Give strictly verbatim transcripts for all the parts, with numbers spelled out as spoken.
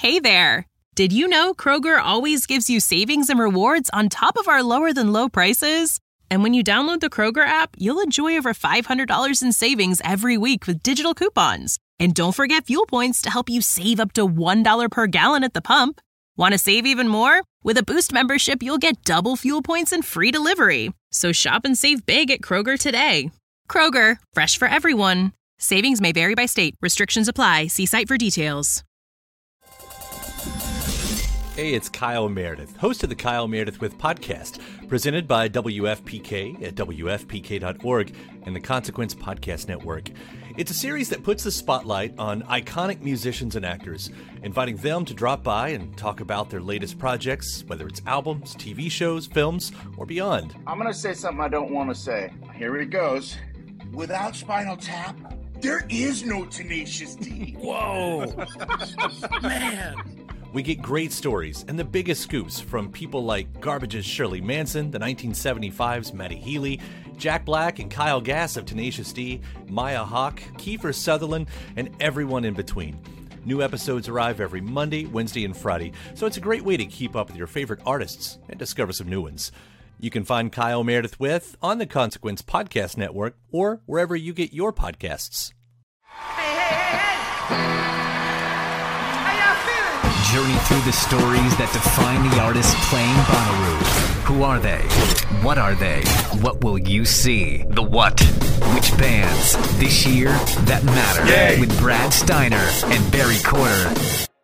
Hey there! Did you know Kroger always gives you savings and rewards on top of our lower-than-low prices? And when you download the Kroger app, you'll enjoy over five hundred dollars in savings every week with digital coupons. And don't forget fuel points to help you save up to one dollar per gallon at the pump. Want to save even more? With a Boost membership, you'll get double fuel points and free delivery. So shop and save big at Kroger today. Kroger, fresh for everyone. Savings may vary by state. Restrictions apply. See site for details. Hey, it's Kyle Meredith, host of the Kyle Meredith With podcast, presented by W F P K at W F P K dot org and the Consequence Podcast Network. It's a series that puts the spotlight on iconic musicians and actors, inviting them to drop by and talk about their latest projects, whether it's albums, T V shows, films, or beyond. I'm going to say something I don't want to say. Here it goes. Without Spinal Tap, there is no Tenacious D. Whoa! Man! We get great stories and the biggest scoops from people like Garbage's Shirley Manson, the nineteen seventy-five's Matty Healy, Jack Black and Kyle Gass of Tenacious D, Maya Hawke, Kiefer Sutherland, and everyone in between. New episodes arrive every Monday, Wednesday, and Friday, so it's a great way to keep up with your favorite artists and discover some new ones. You can find Kyle Meredith With on the Consequence Podcast Network or wherever you get your podcasts. Hey, hey, hey, hey! Journey through the stories that define the artists playing Bonnaroo. Who are they? What are they? What will you see? The what? Which bands this year that matter? Yay. With Brad Steiner and Barry Corder.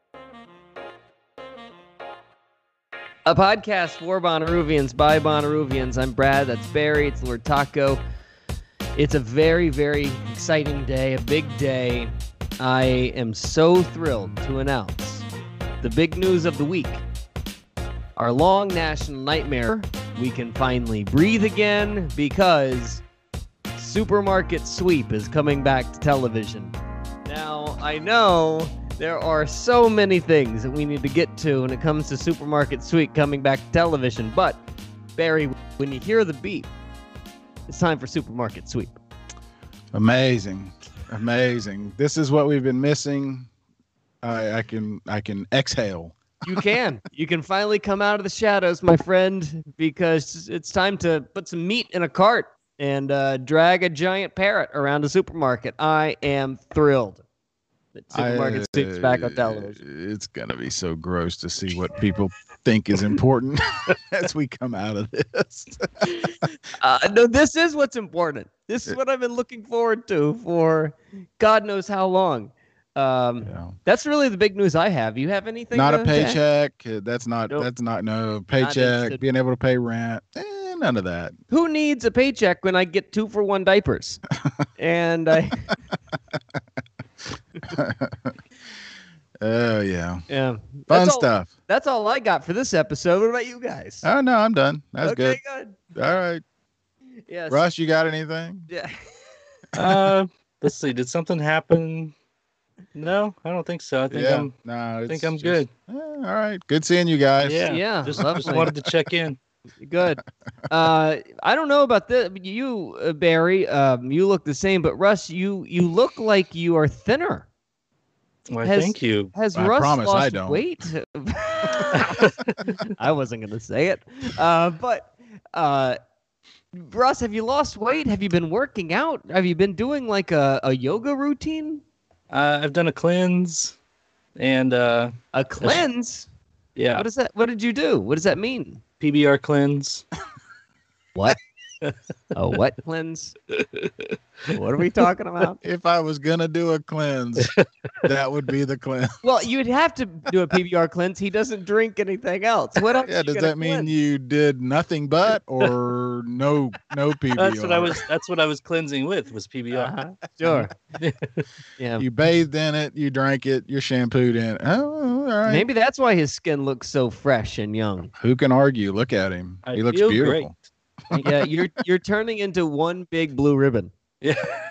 A podcast for Bonnaroovians by Bonnaroovians. I'm Brad. That's Barry. It's Lord Taco. It's a very, very exciting day, a big day. I am so thrilled to announce the big news of the week. Our long national nightmare. We can finally breathe again because Supermarket Sweep is coming back to television. Now, I know there are so many things that we need to get to when it comes to Supermarket Sweep coming back to television, but Barry, when you hear the beep, it's time for Supermarket Sweep. Amazing. Amazing. This is what we've been missing. I, I can I can exhale. You can. You can finally come out of the shadows, my friend, because it's time to put some meat in a cart and uh, drag a giant parrot around a supermarket. I am thrilled that Supermarket Sweep's back on television. It's going to be so gross to see what people think is important as we come out of this. uh, no, this is what's important. This is what I've been looking forward to for God knows how long. Um, yeah. That's really the big news I have. You have anything? Not to a paycheck. Say? That's not, nope. that's not, no paycheck, not being able to pay rent. Eh, none of that. Who needs a paycheck when I get two for one diapers? and I. Oh, yeah. Yeah. Fun that's all, stuff. That's all I got for this episode. What about you guys? Oh, no, I'm done. That's okay, good. good. All right. Yes. Russ, you got anything? Yeah. uh, let's see. Did something happen? No, I don't think so. I think yeah, I'm. No, I think I'm just, good. Eh, all right. Good seeing you guys. Yeah. Yeah. Just, just wanted to check in. Good. Uh, I don't know about this. You, uh, Barry, um, you look the same, but Russ, you you look like you are thinner. Why, has, thank you. Has I Russ promise lost I don't. weight? I wasn't going to say it. Uh, but, uh, Russ, have you lost weight? Have you been working out? Have you been doing like a, a yoga routine? Uh, I've done a cleanse and uh, a cleanse. Yeah. What is that? What did you do? What does that mean? P B R cleanse. What? A what cleanse? What are we talking about? If I was gonna do a cleanse, that would be the cleanse. Well, you'd have to do a P B R cleanse. He doesn't drink anything else. What else? Yeah, does that mean cleanse? You did nothing but or no no P B R? That's what I was. That's what I was cleansing with was P B R. Uh-huh. Sure. Yeah. You bathed in it. You drank it. You shampooed in it. Oh, all right. Maybe that's why his skin looks so fresh and young. Who can argue? Look at him. I he looks feel beautiful. Great. Yeah, you're you're turning into one big blue ribbon. Yeah.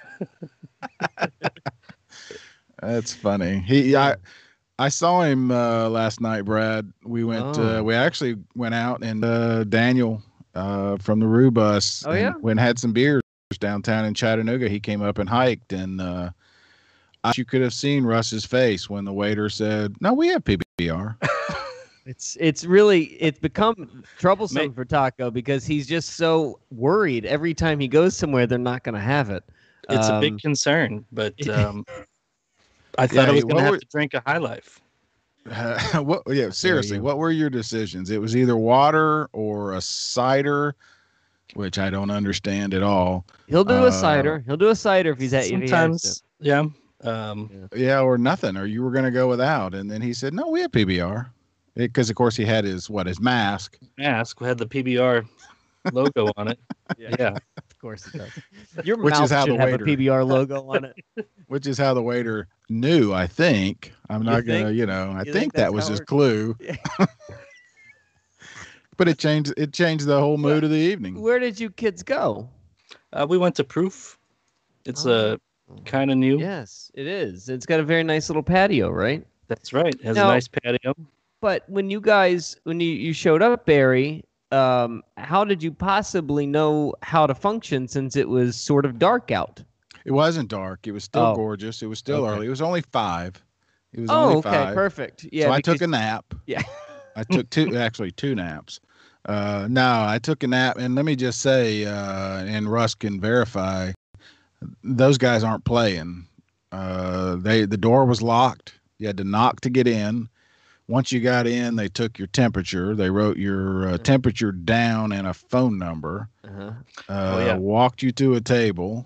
That's funny. He I I saw him uh, last night, Brad. We went Oh. uh, we actually went out and uh, Daniel uh, from the Rue Bus Oh, and yeah? went and had some beers downtown in Chattanooga. He came up and hiked and uh, I, you could have seen Russ's face when the waiter said, "No, we have P B B R. It's it's really it's become troublesome May- for Taco because he's just so worried every time he goes somewhere they're not going to have it. It's Um, a big concern, but um, I thought Yeah, I was what going to have were- to drink a High Life. Uh, what? Yeah, seriously, you. what were your decisions? It was either water or a cider, which I don't understand at all. He'll do Uh, a cider. He'll do a cider if he's at if he has to. Sometimes, yeah. Um, Yeah, or nothing, or you were going to go without. And then he said, no, we have P B R. Because, of course, he had his, what, his mask. mask had the P B R logo on it. Yeah. Of course it does. Your Which is mouth how should the have waiter- a P B R logo on it. Which is how the waiter knew, I think. I'm You not going to, think? you know, I You think, think that that's was how his it- clue. Yeah. But it changed it changed the whole mood of the evening. Where did you kids go? Uh, we went to Proof. It's Oh. uh, kind of new. Yes, it is. It's got a very nice little patio, right? That's right. It has Now- a nice patio. But when you guys, when you, you showed up, Barry, um, how did you possibly know how to function since it was sort of dark out? It wasn't dark. It was still Oh. gorgeous. It was still Okay. early. It was only five. It was Oh, only okay, five. perfect. Yeah, so I because- took a nap. Yeah. I took two, actually two naps. Uh, no, I took a nap, and let me just say, uh, and Russ can verify, those guys aren't playing. Uh, they the door was locked. You had to knock to get in. Once you got in, they took your temperature. They wrote your uh, temperature down and a phone number. Uh-huh. Uh, yeah. Walked you to a table.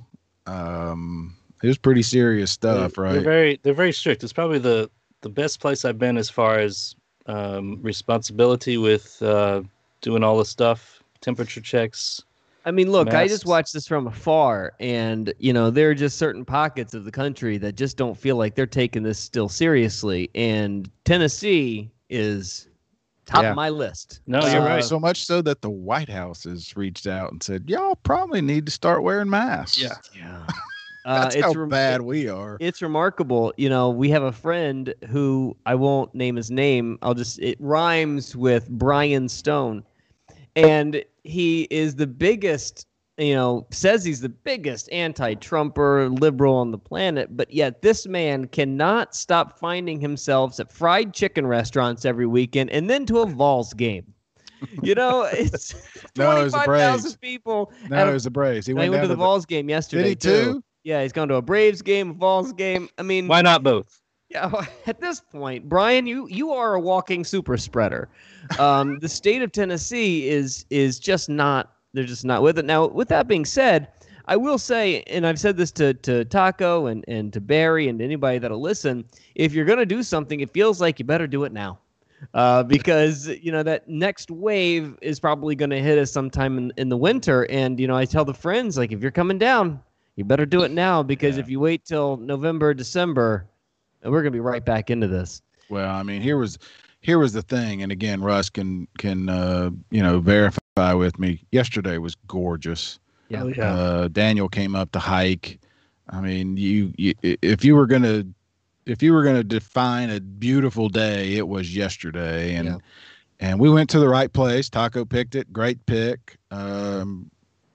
Um, it was pretty serious stuff, they're, right? They're very they're very strict. It's probably the the best place I've been as far as um, responsibility with uh, doing all the stuff, temperature checks. I mean, look, I just Masks. watched this from afar, and you know, there are just certain pockets of the country that just don't feel like they're taking this still seriously, and Tennessee is top Yeah. of my list. No, you're Uh, right. So much so that the White House has reached out and said, y'all probably need to start wearing masks. Yeah. Yeah. That's uh, how it's rem- bad we are. It's remarkable. You know, we have a friend who I won't name his name. I'll just, it rhymes with Brian Stone. And he is the biggest, you know, says he's the biggest anti-Trumper liberal on the planet. But yet this man cannot stop finding himself at fried chicken restaurants every weekend and then to a Vols game. You know, it's No, it was the twenty-five Braves. thousand people. No, at a- it was the Braves. He he went, went down to the Vols game yesterday. Did he too? Yeah, he's gone to a Braves game, a Vols game. I mean, Why not both? yeah, at this point, Brian, you you are a walking super spreader. Um, the state of Tennessee is is just not. They're just not with it. Now, with that being said, I will say, and I've said this to to Taco and and to Barry and anybody that'll listen. If you're gonna do something, it feels like you better do it now. Uh, because you know that next wave is probably going to hit us sometime in, in the winter, and you know I tell the friends, like, if you're coming down, you better do it now, because Yeah. if you wait till November, December, we're going to be right back into this. Well, I mean, here was here was the thing, and again, Russ can can uh, you know verify with me. Yesterday was gorgeous. Yeah. Oh, yeah. Uh, Daniel came up to hike. I mean, you, you if you were gonna if you were gonna define a beautiful day, it was yesterday, and Yeah. and we went to the right place. Taco picked it, great pick. Um,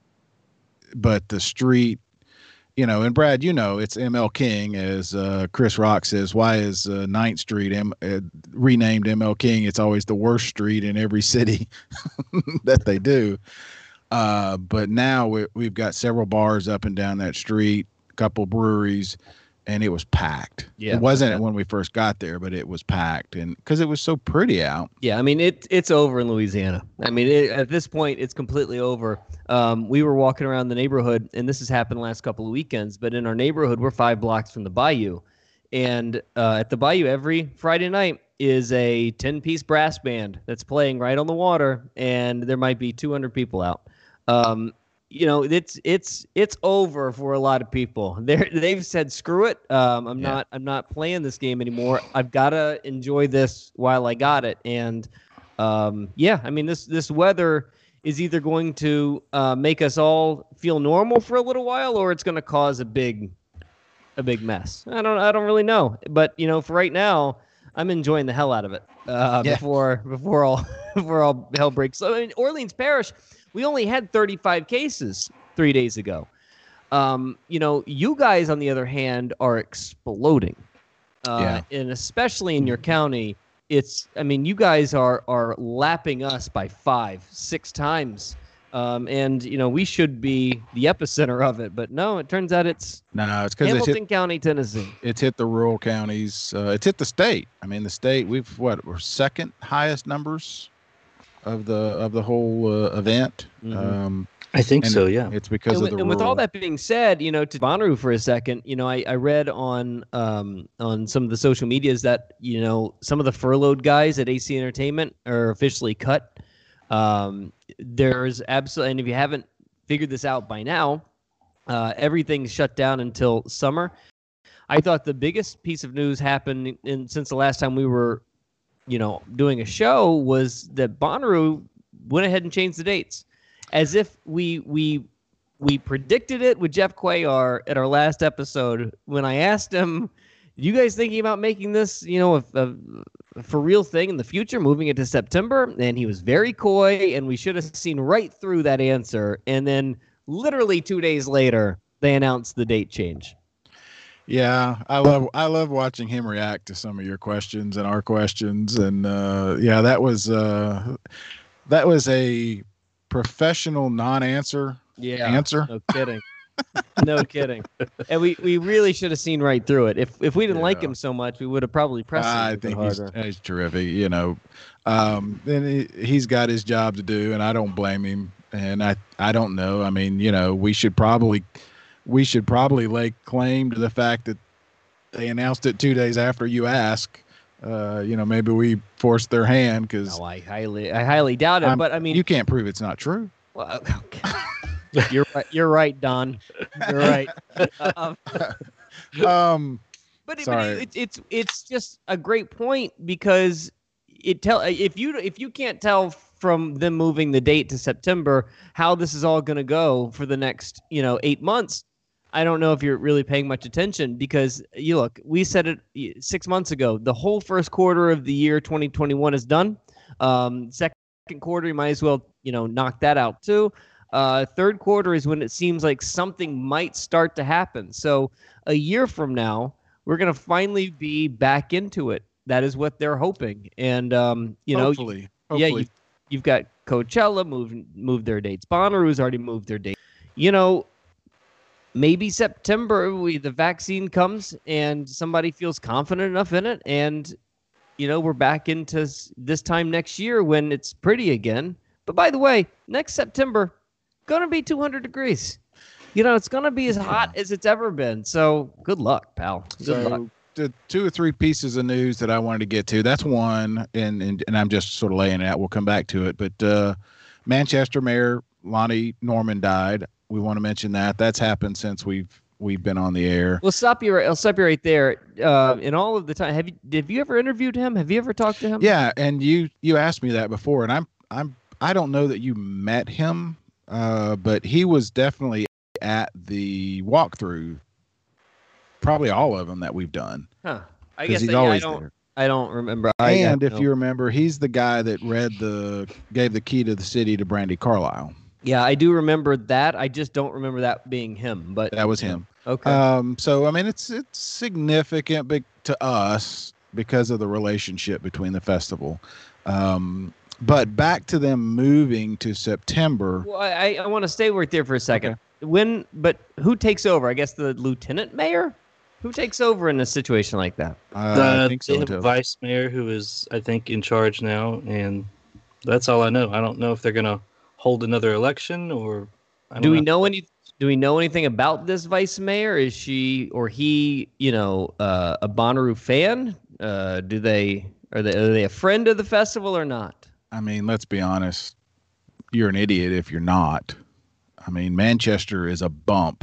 but the street, you know, and Brad, you know, it's M L King, as uh, Chris Rock says. Why is uh, ninth Street M- uh, renamed M L King? It's always the worst street in every city that they do. Uh, but now we, we've got several bars up and down that street, a couple breweries, and it was packed. Yeah. It wasn't when we first got there, but it was packed, and because it was so pretty out. Yeah, I mean it. It's over in Louisiana. I mean, it, at this point, it's completely over. Um, we were walking around the neighborhood, and this has happened the last couple of weekends. But in our neighborhood, we're five blocks from the Bayou, and uh, at the Bayou every Friday night is a ten-piece brass band that's playing right on the water, and there might be two hundred people out. Um, you know, it's it's it's over for a lot of people. They they've said screw it. Um, I'm Yeah. not I'm not playing this game anymore. I've got to enjoy this while I got it. And um, yeah, I mean this this weather is either going to uh, make us all feel normal for a little while, or it's going to cause a big a big mess. I don't I don't really know. But you know, for right now, I'm enjoying the hell out of it. Uh, Yeah. Before before all before all hell breaks. So in Orleans Parish, we only had thirty-five cases three days ago. Um, you know, you guys, on the other hand, are exploding. Uh, Yeah. And especially in your county, it's, I mean, you guys are are lapping us by five, six times. Um, and, you know, we should be the epicenter of it. But no, it turns out it's No, it's because Hamilton it's hit, County, Tennessee. it's hit the rural counties. Uh, it's hit the state. I mean, the state, we've, what, we're second highest numbers of the of the whole uh, event. Mhm. Um, I think and so. it- Yeah. It's because And, of with, the and with rural. all that being said, you know, to Bonnaroo for a second, you know, I, I read on um, on some of the social medias that, you know, some of the furloughed guys at A C Entertainment are officially cut. Um, there's absolutely, and if you haven't figured this out by now, uh, everything's shut down until summer. I thought the biggest piece of news happened in, since the last time we were, you know, doing a show was that Bonnaroo went ahead and changed the dates, as if we we we predicted it with Jeff Cuellar at our last episode when I asked him, "You guys thinking about making this, you know, a, a, a for real thing in the future, moving it to September?" And he was very coy, and we should have seen right through that answer. And then, literally two days later, they announced the date change. Yeah, I love I love watching him react to some of your questions and our questions, and uh, yeah, that was uh, that was a professional non-answer Yeah, answer. no kidding, no kidding. And we, we really should have seen right through it. If if we didn't like Yeah. him so much, we would have probably pressed him a I little bit think he's, harder. he's terrific. You know, um, and he, he's got his job to do, and I don't blame him. And I I don't know. I mean, you know, we should probably we should probably lay claim to the fact that they announced it two days after you ask. Uh, you know, maybe we forced their hand because No, I highly I highly doubt it. I'm- But I mean, you can't prove it's not true. well, okay. you're right. You're right, Don. You're right. Um, Um, But, it, but Sorry. it, it's it's just a great point because it tell if you if you can't tell from them moving the date to September how this is all going to go for the next you know eight months, I don't know if you're really paying much attention because you look, we said it six months ago. The whole first quarter of the year twenty twenty-one is done. Um, second quarter, you might as well you know knock that out too. Uh, third quarter is when it seems like something might start to happen. So a year from now, we're going to finally be back into it. That is what they're hoping. And, um, you know, hopefully, yeah, hopefully. you, you've got Coachella moved, moved their dates. Bonnaroo's already moved their date. You know, maybe September, we, the vaccine comes and somebody feels confident enough in it. And, you know, we're back into s- this time next year when it's pretty again. But by the way, next September, going to be two hundred degrees. You know, it's going to be as hot as it's ever been. So good luck, pal. Good luck. So the two or three pieces of news that I wanted to get to. That's one, and and, and I'm just sort of laying it out. We'll come back to it. But uh, Manchester Mayor Lonnie Norman died. We want to mention that. That's happened since we've we've been on the air. We'll stop you. Right, I'll stop you right there. Uh, in all of the time, have you have you ever interviewed him? Have you ever talked to him? Yeah, and you you asked me that before, and I'm I'm I don't know that you met him, uh, but he was definitely at the walkthrough. Probably all of them that we've done. Huh. I 'Cause guess he's that, yeah, I always don't. there. I don't remember. I, And I if don't you know. remember, he's the guy that read the gave the key to the city to Brandy Carlisle. yeah, I do remember that. I just don't remember that being him. But That was him. Okay. Um, so I mean, it's it's significant big to us because of the relationship between the festival. Um, but back to them moving to September. well, I I want to stay right there for a second. When, but who takes over? I guess the lieutenant mayor. Who takes over in a situation like that? Uh, Uh, I think so. they have too. a vice mayor who is, I think, in charge now, and that's all I know. I don't know if they're gonna hold another election or. I don't Do we know any? Do we know anything about this vice mayor? Is she or he, you know, uh, a Bonnaroo fan? Uh, do they are they are they a friend of the festival or not? I mean, let's be honest. You're an idiot if you're not. I mean, Manchester is a bump.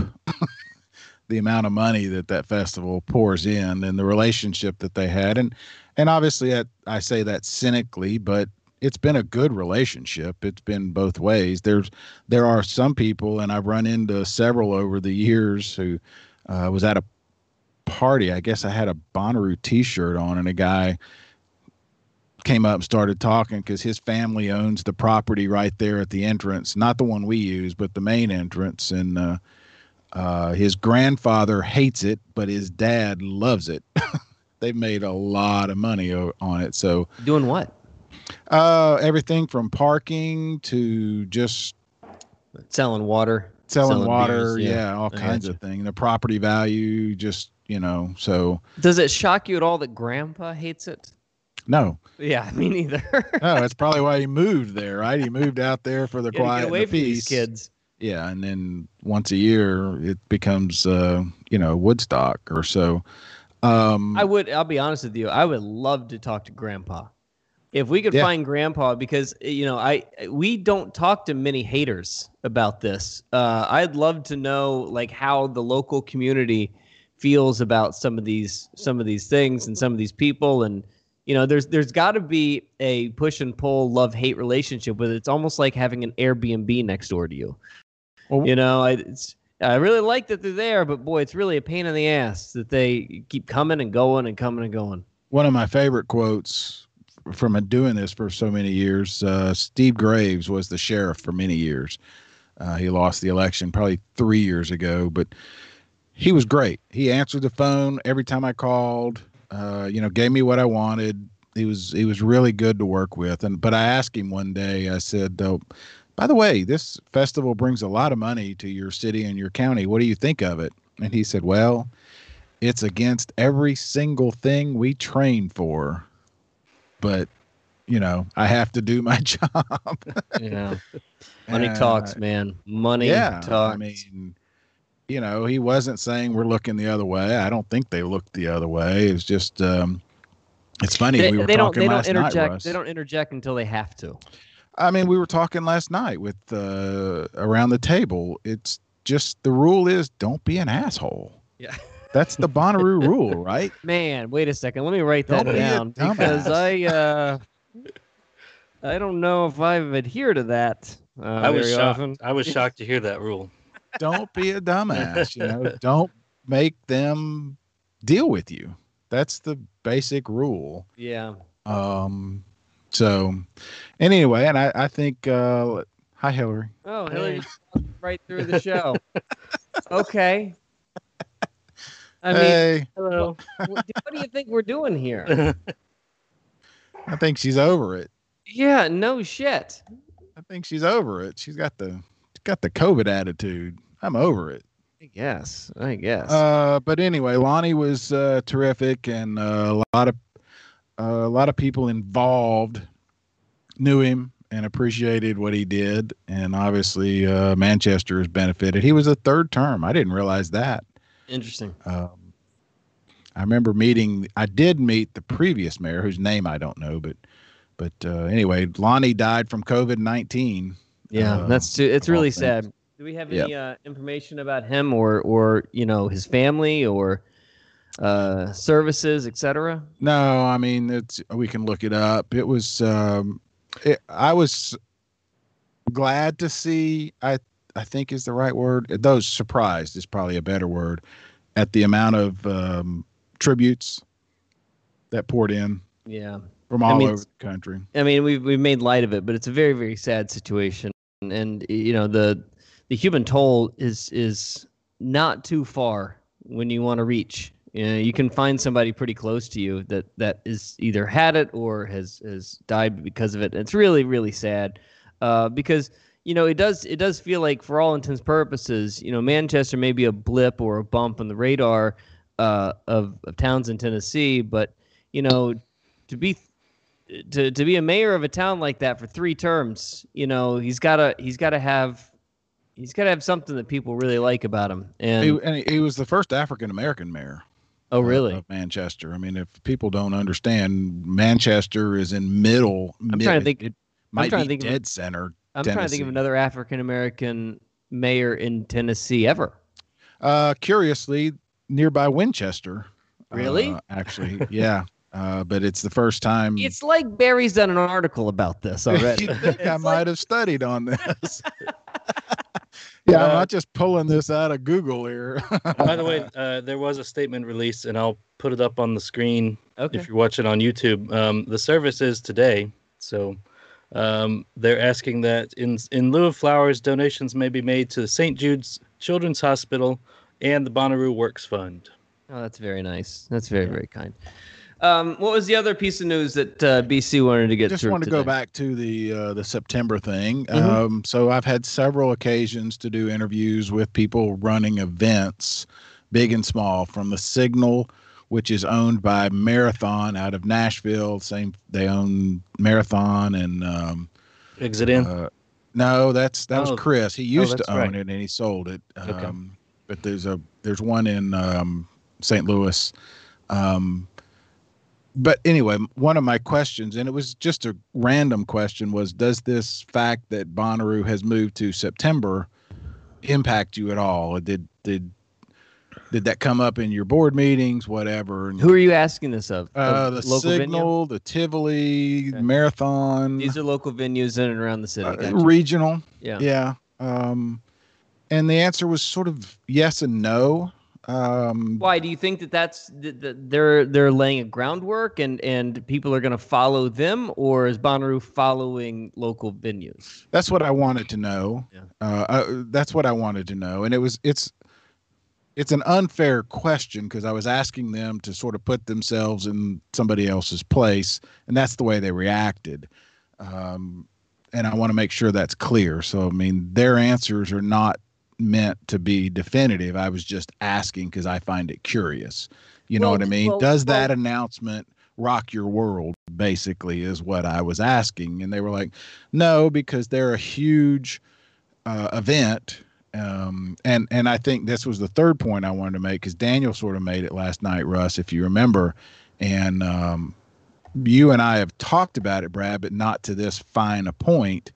The amount of money that that festival pours in and the relationship that they had. And, and obviously I, I say that cynically, but it's been a good relationship. It's been both ways. There's, there are some people, and I've run into several over the years who uh, was at a party. I guess I had a Bonnaroo t-shirt on, and a guy came up and started talking because his family owns the property right there at the entrance, not the one we use, but the main entrance. And, uh, Uh, his grandfather hates it, but his dad loves it. They've made a lot of money o- on it. So Doing what? uh, everything from parking to just Selling water. selling, water, beers, yeah, all I kinds gotcha. of things. The property value, just you know. So Does it shock you at all that Grandpa hates it? no, Yeah, me neither. no, that's probably why he moved there, right? He moved out there for the Gotta quiet get and away the from these peace. kids. Yeah, and then once a year it becomes uh, you know, Woodstock or so. Um I would. I'll be honest with you. I would love to talk to Grandpa. If we could Yeah. find Grandpa, because you know, I we don't talk to many haters about this. Uh, I'd love to know like how the local community feels about some of these some of these things and some of these people, and you know, there's there's got to be a push and pull love hate relationship with it. It's almost like having an Airbnb next door to you. Well- you know, I, it's I really like that they're there, but boy, it's really a pain in the ass that they keep coming and going and coming and going. one of my favorite quotes from doing this for so many years, uh, Steve Graves was the sheriff for many years. Uh, he lost the election probably three years ago, but he was great. He answered the phone every time I called, uh, you know, gave me what I wanted. He was, he was really good to work with. And, but I asked him one day, I said, oh, by the way, this festival brings a lot of money to your city and your county. What do you think of it? And he said, well, it's against every single thing we train for, but you know, I have to do my job. Yeah. Money And, talks, uh, man. Money yeah, talks. I mean, you know, he wasn't saying we're looking the other way. I don't think they looked the other way. It's just, um, it's funny. They, we were they don't. talking They don't last night, interject. Russ. They don't interject until they have to. I mean, we were talking last night with uh, around the table. It's just the rule is don't be an asshole. Yeah. That's the Bonnaroo rule, right? Man, wait a second. Let me write that Don't be a down because dumbass. I uh, I don't know if I've adhered to that. Uh, I was very shocked. often. I was shocked to hear that rule. Don't be a dumbass. You know, don't make them deal with you. That's the basic rule. Yeah. Um. So, anyway, and I, I think. Uh, hi, Hillary. Oh, Hillary, right through the show. Okay. I mean, Hey, Hello. what, what do you think we're doing here? I think she's over it. Yeah, no shit. I think she's over it. She's got the got the COVID attitude. I'm over it. I guess. I guess. Uh, but anyway, Lonnie was uh, terrific, and uh, a lot of uh, a lot of people involved knew him and appreciated what he did, and obviously uh, Manchester has benefited. He was a third term. I didn't realize that. Interesting. Um, I remember meeting. I did meet the previous mayor, whose name I don't know, but but uh, anyway, Lonnie died from COVID nineteen. Yeah, uh, that's too, it's of all really things. sad. Do we have any uh, information about him or or you know his family or uh, services, et cetera? No, I mean it's we can look it up. It was um, it, I was glad to see. I I think is the right word. Those surprised is probably a better word at the amount of um, tributes that poured in Yeah. from I all mean, over the country. I mean, we've we've made light of it, but it's a very very sad situation, and, and you know the the human toll is is not too far when you want to reach. You know, you can find somebody pretty close to you that that is either had it or has has died because of it. And it's really really sad uh, because you know it does it does feel like for all intents and purposes, you know, Manchester may be a blip or a bump on the radar uh, of of towns in Tennessee, but you know to be to to be a mayor of a town like that for three terms, you know, he's gotta he's gotta have he's gotta have something that people really like about him. And He, and he was the first African American mayor. oh, uh, really? of Manchester. I mean, if people don't understand, Manchester is in middle. I'm mid, trying to think- It might trying to be think of- dead center. I'm trying to think of Tennessee. another African American mayor in Tennessee ever. Uh, curiously, nearby Winchester. Really? Uh, actually, yeah. Uh, but it's the first time. It's like Barry's done an article about this already. you think I It's might like- have studied on this? yeah, I'm Uh, not just pulling this out of Google here. By the way, uh, there was a statement released, and I'll put it up on the screen Okay. if you're watching on YouTube. Um, the service is today, so um, they're asking that in in lieu of flowers, donations may be made to Saint Jude's Children's Hospital and the Bonnaroo Works Fund. Oh, that's very nice. That's very, very kind. Um, what was the other piece of news that uh, B C wanted to get Just through want to today? go back to the uh, the September thing. Mhm. Um, so I've had several occasions to do interviews with people running events, big and small, from the Signal, which is owned by Marathon out of Nashville. Same, they own Marathon and um, Exit In. Uh, no, that's that Oh. was Chris. He used to that's own right. it and he sold it. Okay. Um, but there's a there's one in um, Saint Louis. Um, but anyway, one of my questions, and it was just a random question, was does this fact that Bonnaroo has moved to September impact you at all? Or did did did that come up in your board meetings, whatever? And, Who are you asking this of? uh, Of the local venue? Signal, the Tivoli, Okay. Marathon, These are local venues in and around the city. uh, Gotcha. regional. Yeah. Yeah. Um, and the answer was sort of yes and no. Um, Why do you think that that's that that they're they're laying a groundwork and and people are going to follow them, or is Bonnaroo following local venues? That's what I wanted to know. Yeah. Uh, uh, that's what I wanted to know, and it was it's it's an unfair question because I was asking them to sort of put themselves in somebody else's place, and that's the way they reacted. Um, and I want to make sure that's clear. So I mean, their answers are not meant to be definitive. I was just asking because I find it curious. You know Well, what I mean? well, Does that well- announcement rock your world? Basically, is what I was asking, and they were like, "No," because they're a huge uh, event. Um, and and I think this was the third point I wanted to make because Daniel sort of made it last night, Russ, if you remember, and um, you and I have talked about it, Brad, but not to this fine a point.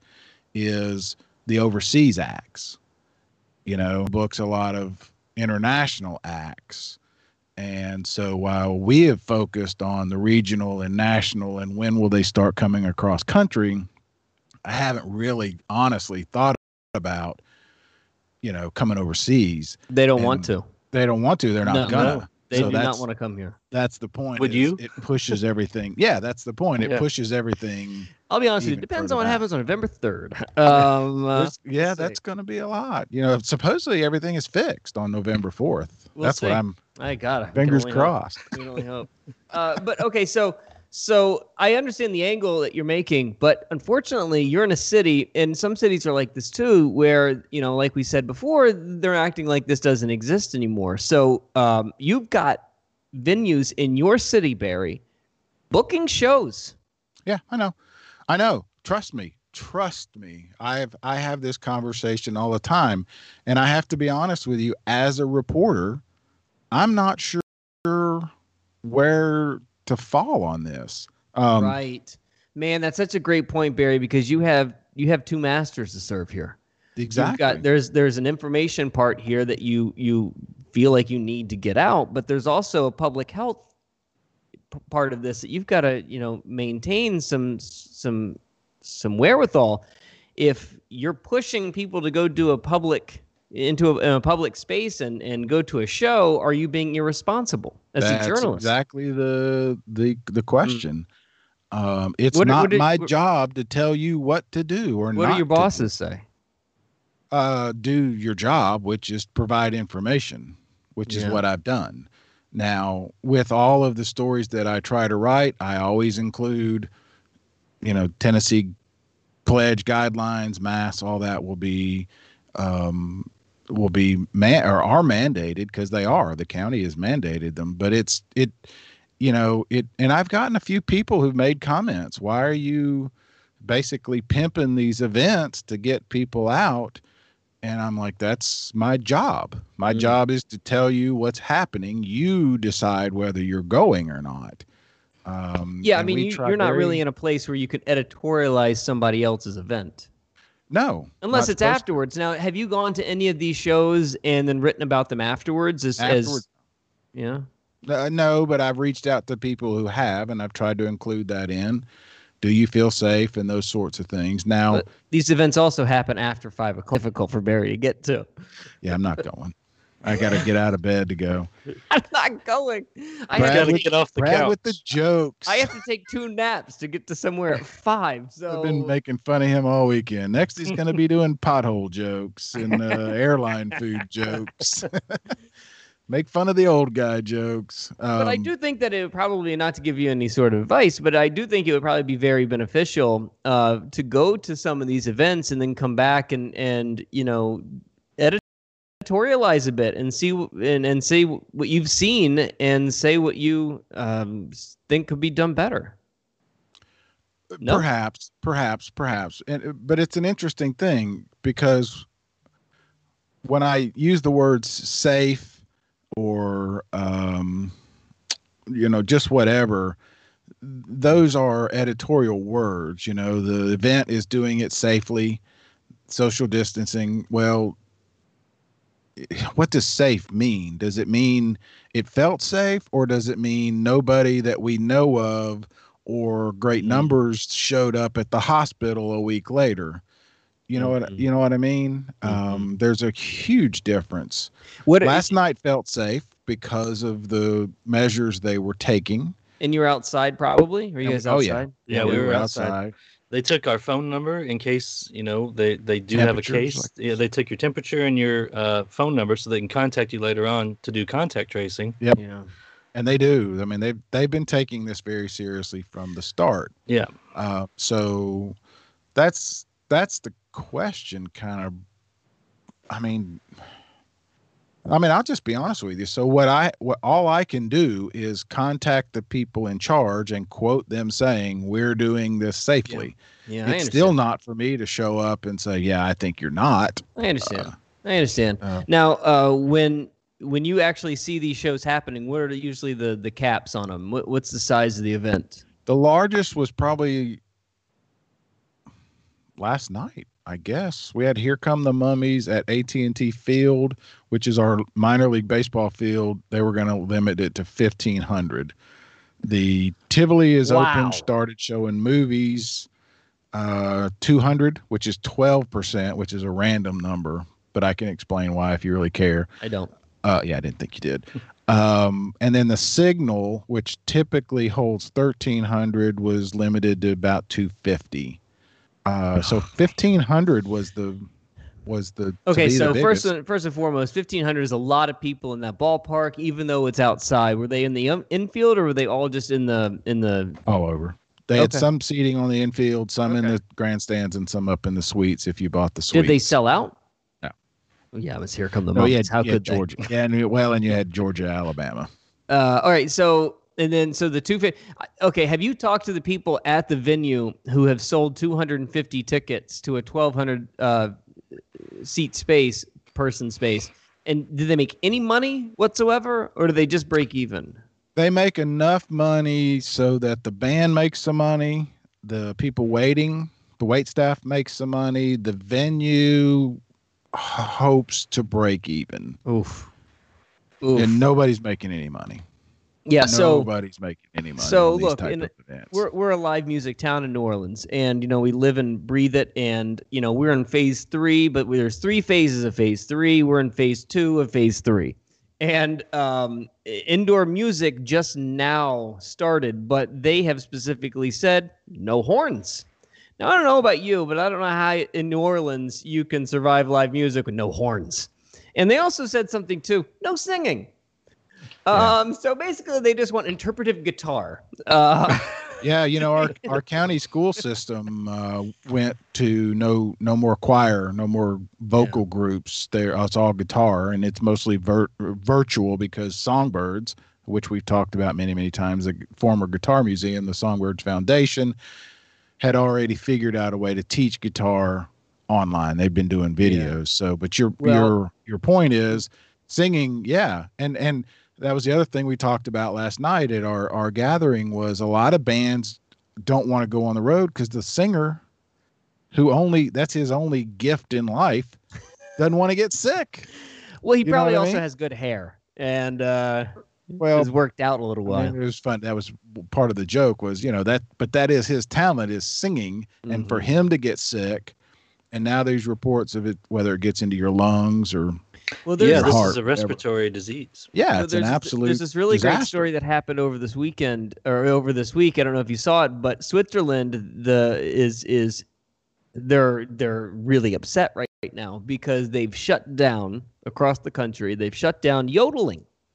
Is the overseas acts? You know, books a lot of international acts. And so while we have focused on the regional and national and when will they start coming across country, I haven't really honestly thought about, you know, coming overseas. They don't And want to. They don't want to. They're not No, gonna. no, they So do that's- not want to come here. That's the point. Would is you? It pushes everything. Yeah, that's the point. It Yeah. pushes everything. I'll be honest with you. Even It depends further on what back. happens on November third. Um, uh, There's- yeah, we'll see. that's going to be a lot. You know, supposedly everything is fixed on November fourth. We'll That's see. what I'm. I got it. Fingers crossed. We can only hope. Uh, but okay, so so I understand the angle that you're making, but unfortunately, you're in a city, and some cities are like this too, where you know, like we said before, they're acting like this doesn't exist anymore. So um, you've got venues in your city, Barry, booking shows. Yeah, I know. I know. Trust me. Trust me. I have I have this conversation all the time, and I have to be honest with you. As a reporter, I'm not sure where to fall on this. Um, Right, man, that's such a great point, Barry, because you have you have two masters to serve here. Exactly. You've got, there's there's an information part here that you you feel like you need to get out, but there's also a public health p- part of this that you've got to you know maintain some some some wherewithal. If you're pushing people to go do a public into a, in a public space and and go to a show, are you being irresponsible as That's a journalist? exactly the the the question. Um, it's What- not what did- my what- job to tell you what to do or What not. do your to do. bosses say? Uh, do your job, which is provide information, which is Yeah. what I've done. Now, with all of the stories that I try to write, I always include, you know, Tennessee pledge guidelines, masks, all that will be, um, will be man or are mandated because they are. The county has mandated them, but it's it, you know, it. And I've gotten a few people who've made comments. Why are you basically pimping these events to get people out? And I'm like, that's my job. My Mm. job is to tell you what's happening. You decide whether you're going or not. Um, Yeah, I and mean, we you, try you're not very- really in a place where you can editorialize somebody else's event. No. Unless not it's supposed to. afterwards. Now, have you gone to any of these shows and then written about them afterwards? As, Afterwards. as yeah, Uh, no, but I've reached out to people who have, and I've tried to include that in. Do you feel safe and those sorts of things? Now, but these events also happen after five o'clock. Difficult for Barry to get to. yeah, I'm not going. I got to get out of bed to go. I'm not going. I Brad have, gotta to, with, get off the Brad couch. with the jokes. I have to take two naps to get to somewhere at five. So I've been making fun of him all weekend. Next, he's going to be doing pothole jokes and uh, airline food jokes. Make fun of the old guy jokes. Um, But I do think that it would probably, not to give you any sort of advice, but I do think it would probably be very beneficial uh, to go to some of these events and then come back and, and you know, editorialize a bit and see and, and say what you've seen and say what you um, think could be done better. No? Perhaps, perhaps, perhaps. And, but it's an interesting thing because when I use the words safe, or um, you know, just whatever, those are editorial words. You know, the event is doing it safely, social distancing. Well, what does safe mean? Does it mean it felt safe, or does it mean nobody that we know of or great numbers showed up at the hospital a week later? You know mm-hmm. what you know what I mean? Mm-hmm. Um, there's a huge difference. What last night felt safe because of the measures they were taking. And you were outside, probably? Were you guys outside? Oh yeah, yeah, we, we were outside. outside. They took our phone number in case you know they they do have a case. Like yeah, they took your temperature and your uh, phone number so they can contact you later on to do contact tracing. Yep. Yeah. And they do. I mean, they've they've been taking this very seriously from the start. Yeah. Uh, so that's that's the question, kind of. I mean, I mean, I'll just be honest with you. So what I what all I can do is contact the people in charge and quote them saying we're doing this safely. Yeah, yeah it's still not for me to show up and say, yeah, I think you're not. I understand. Uh, I understand. Uh, now, uh, when when you actually see these shows happening, what are usually the the caps on them? What, what's the size of the event? The largest was probably last night, I guess. We had Here Come the Mummies at A T and T Field, which is our minor league baseball field. They were going to limit it to fifteen hundred. The Tivoli is wow. open, started showing movies, uh, two hundred, which is twelve percent, which is a random number, but I can explain why if you really care. I don't. Uh, yeah, I didn't think you did. Um, and then the Signal, which typically holds thirteen hundred, was limited to about two fifty. Uh, so fifteen hundred was the was the okay. So the first and first and foremost, fifteen hundred is a lot of people in that ballpark, even though it's outside. Were they in the um, infield, or were they all just in the in the all over? They okay. had some seating on the infield, some okay. in the grandstands, and some up in the suites. If you bought the suites, did they sell out? No. Well, yeah, it was Here Come the no, Mummies. How could had Georgia? They? Yeah, and well, and you had Georgia, Alabama. Uh, all right, so. And then, so the two fifty. Okay, have you talked to the people at the venue who have sold two hundred fifty tickets to a twelve hundred uh, seat space, person space? And did they make any money whatsoever, or do they just break even? They make enough money so that the band makes some money, the people waiting, the wait staff makes some money, the venue hopes to break even. Oof. Oof. And nobody's making any money. Yeah, so nobody's making any money. So on these look, type in, of events. we're we're a live music town in New Orleans, and you know we live and breathe it. And you know we're in phase three, but there's three phases of phase three. We're in phase two of phase three, and um, indoor music just now started, but they have specifically said no horns. Now I don't know about you, but I don't know how in New Orleans you can survive live music with no horns. And they also said something too: no singing. Yeah. Um, so basically, they just want interpretive guitar. Uh, yeah, you know, our, our county school system uh, went to no no more choir, no more vocal yeah. groups. There, it's all guitar, and it's mostly vir- virtual because Songbirds, which we've talked about many many times, the former guitar museum, the Songbirds Foundation, had already figured out a way to teach guitar online. They've been doing videos. Yeah. So, but your well, your your point is singing, yeah, and and. That was the other thing we talked about last night at our, our gathering was a lot of bands don't want to go on the road because the singer who only that's his only gift in life doesn't want to get sick. Well, he you probably also I mean? has good hair and uh, well, has worked out a little while. I mean, it was fun. That was part of the joke was, you know, that but that is his talent is singing. Mm-hmm. And for him to get sick and now there's reports of it, whether it gets into your lungs or Well, yeah, this heart, is a respiratory whatever. disease. Yeah, so it's an absolute There's this really disaster. great story that happened over this weekend or over this week. I don't know if you saw it, but Switzerland the is is they're they're really upset right, right now because they've shut down across the country. They've shut down yodeling.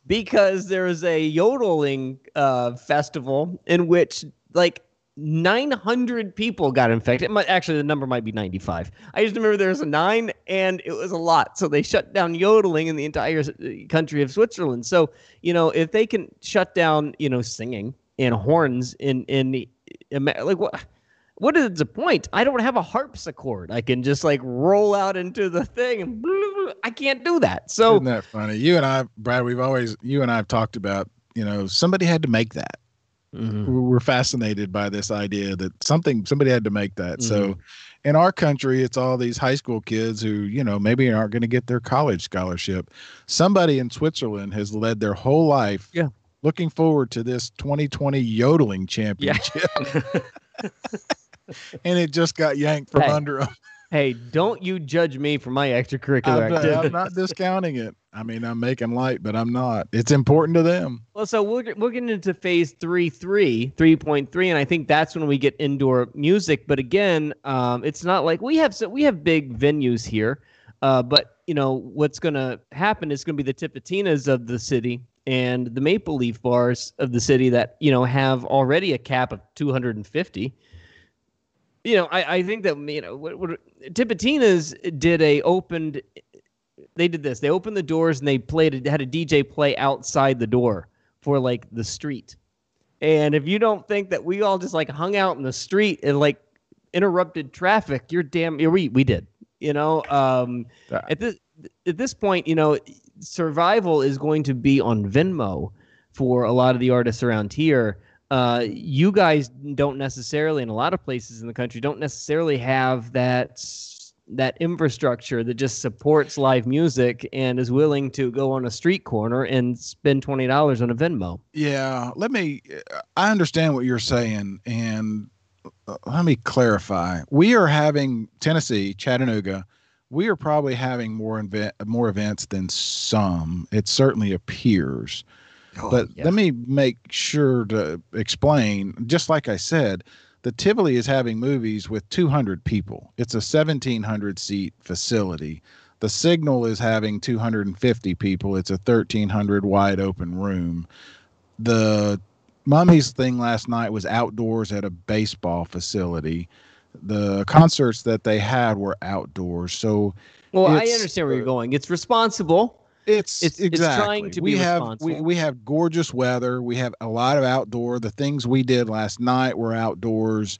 because there was a yodeling uh, festival in which like nine hundred people got infected. It might, actually, the number might be ninety-five. I just remember there was a nine, and it was a lot. So they shut down yodeling in the entire country of Switzerland. So, you know, if they can shut down, you know, singing and horns in, in the, like, what, what is the point? I don't have a harpsichord. I can just, like, roll out into the thing, and blah, blah, blah. I can't do that. So, isn't that funny? You and I, Brad, we've always, you and I have talked about, you know, somebody had to make that. Mm-hmm. We're fascinated by this idea that something somebody had to make that. Mm-hmm. So in our country, it's all these high school kids who, you know, maybe aren't going to get their college scholarship. Somebody in Switzerland has led their whole life yeah. looking forward to this twenty twenty yodeling championship. Yeah. And it just got yanked from hey, under them. Hey, don't you judge me for my extracurricular I'm, activity. I'm not discounting it. I mean, I'm making light, but I'm not. It's important to them. Well, so we're, we're getting into phase three, three, three point three, and I think that's when we get indoor music. But again, um, it's not like we have so we have big venues here, uh, but you know what's going to happen is going to be the Tipitinas of the city and the Maple Leaf bars of the city that you know have already a cap of two hundred fifty. You know, I, I think that you know what, what Tipitinas did a opened. They did this. They opened the doors and they played. Had a D J play outside the door for like the street. And if you don't think that we all just like hung out in the street and like interrupted traffic, you're damn. We we did. You know, um, at this at this point, you know, survival is going to be on Venmo for a lot of the artists around here. Uh, you guys don't necessarily, in a lot of places in the country, don't necessarily have that that infrastructure that just supports live music and is willing to go on a street corner and spend twenty dollars on a Venmo. Yeah, let me. I understand what you're saying, and let me clarify. We are having Tennessee, Chattanooga. We are probably having more event, more events than some. It certainly appears. Oh, but yeah. Let me make sure to explain, just like I said, the Tivoli is having movies with two hundred people. It's a seventeen hundred seat facility. The Signal is having two hundred fifty people. It's a thirteen hundred wide open room. The Mummies thing last night was outdoors at a baseball facility. The concerts that they had were outdoors. So, well, I understand where you're going. It's responsible. It's, it's exactly. It's trying to we be have responsible. we, we have gorgeous weather. We have a lot of outdoor. The things we did last night were outdoors.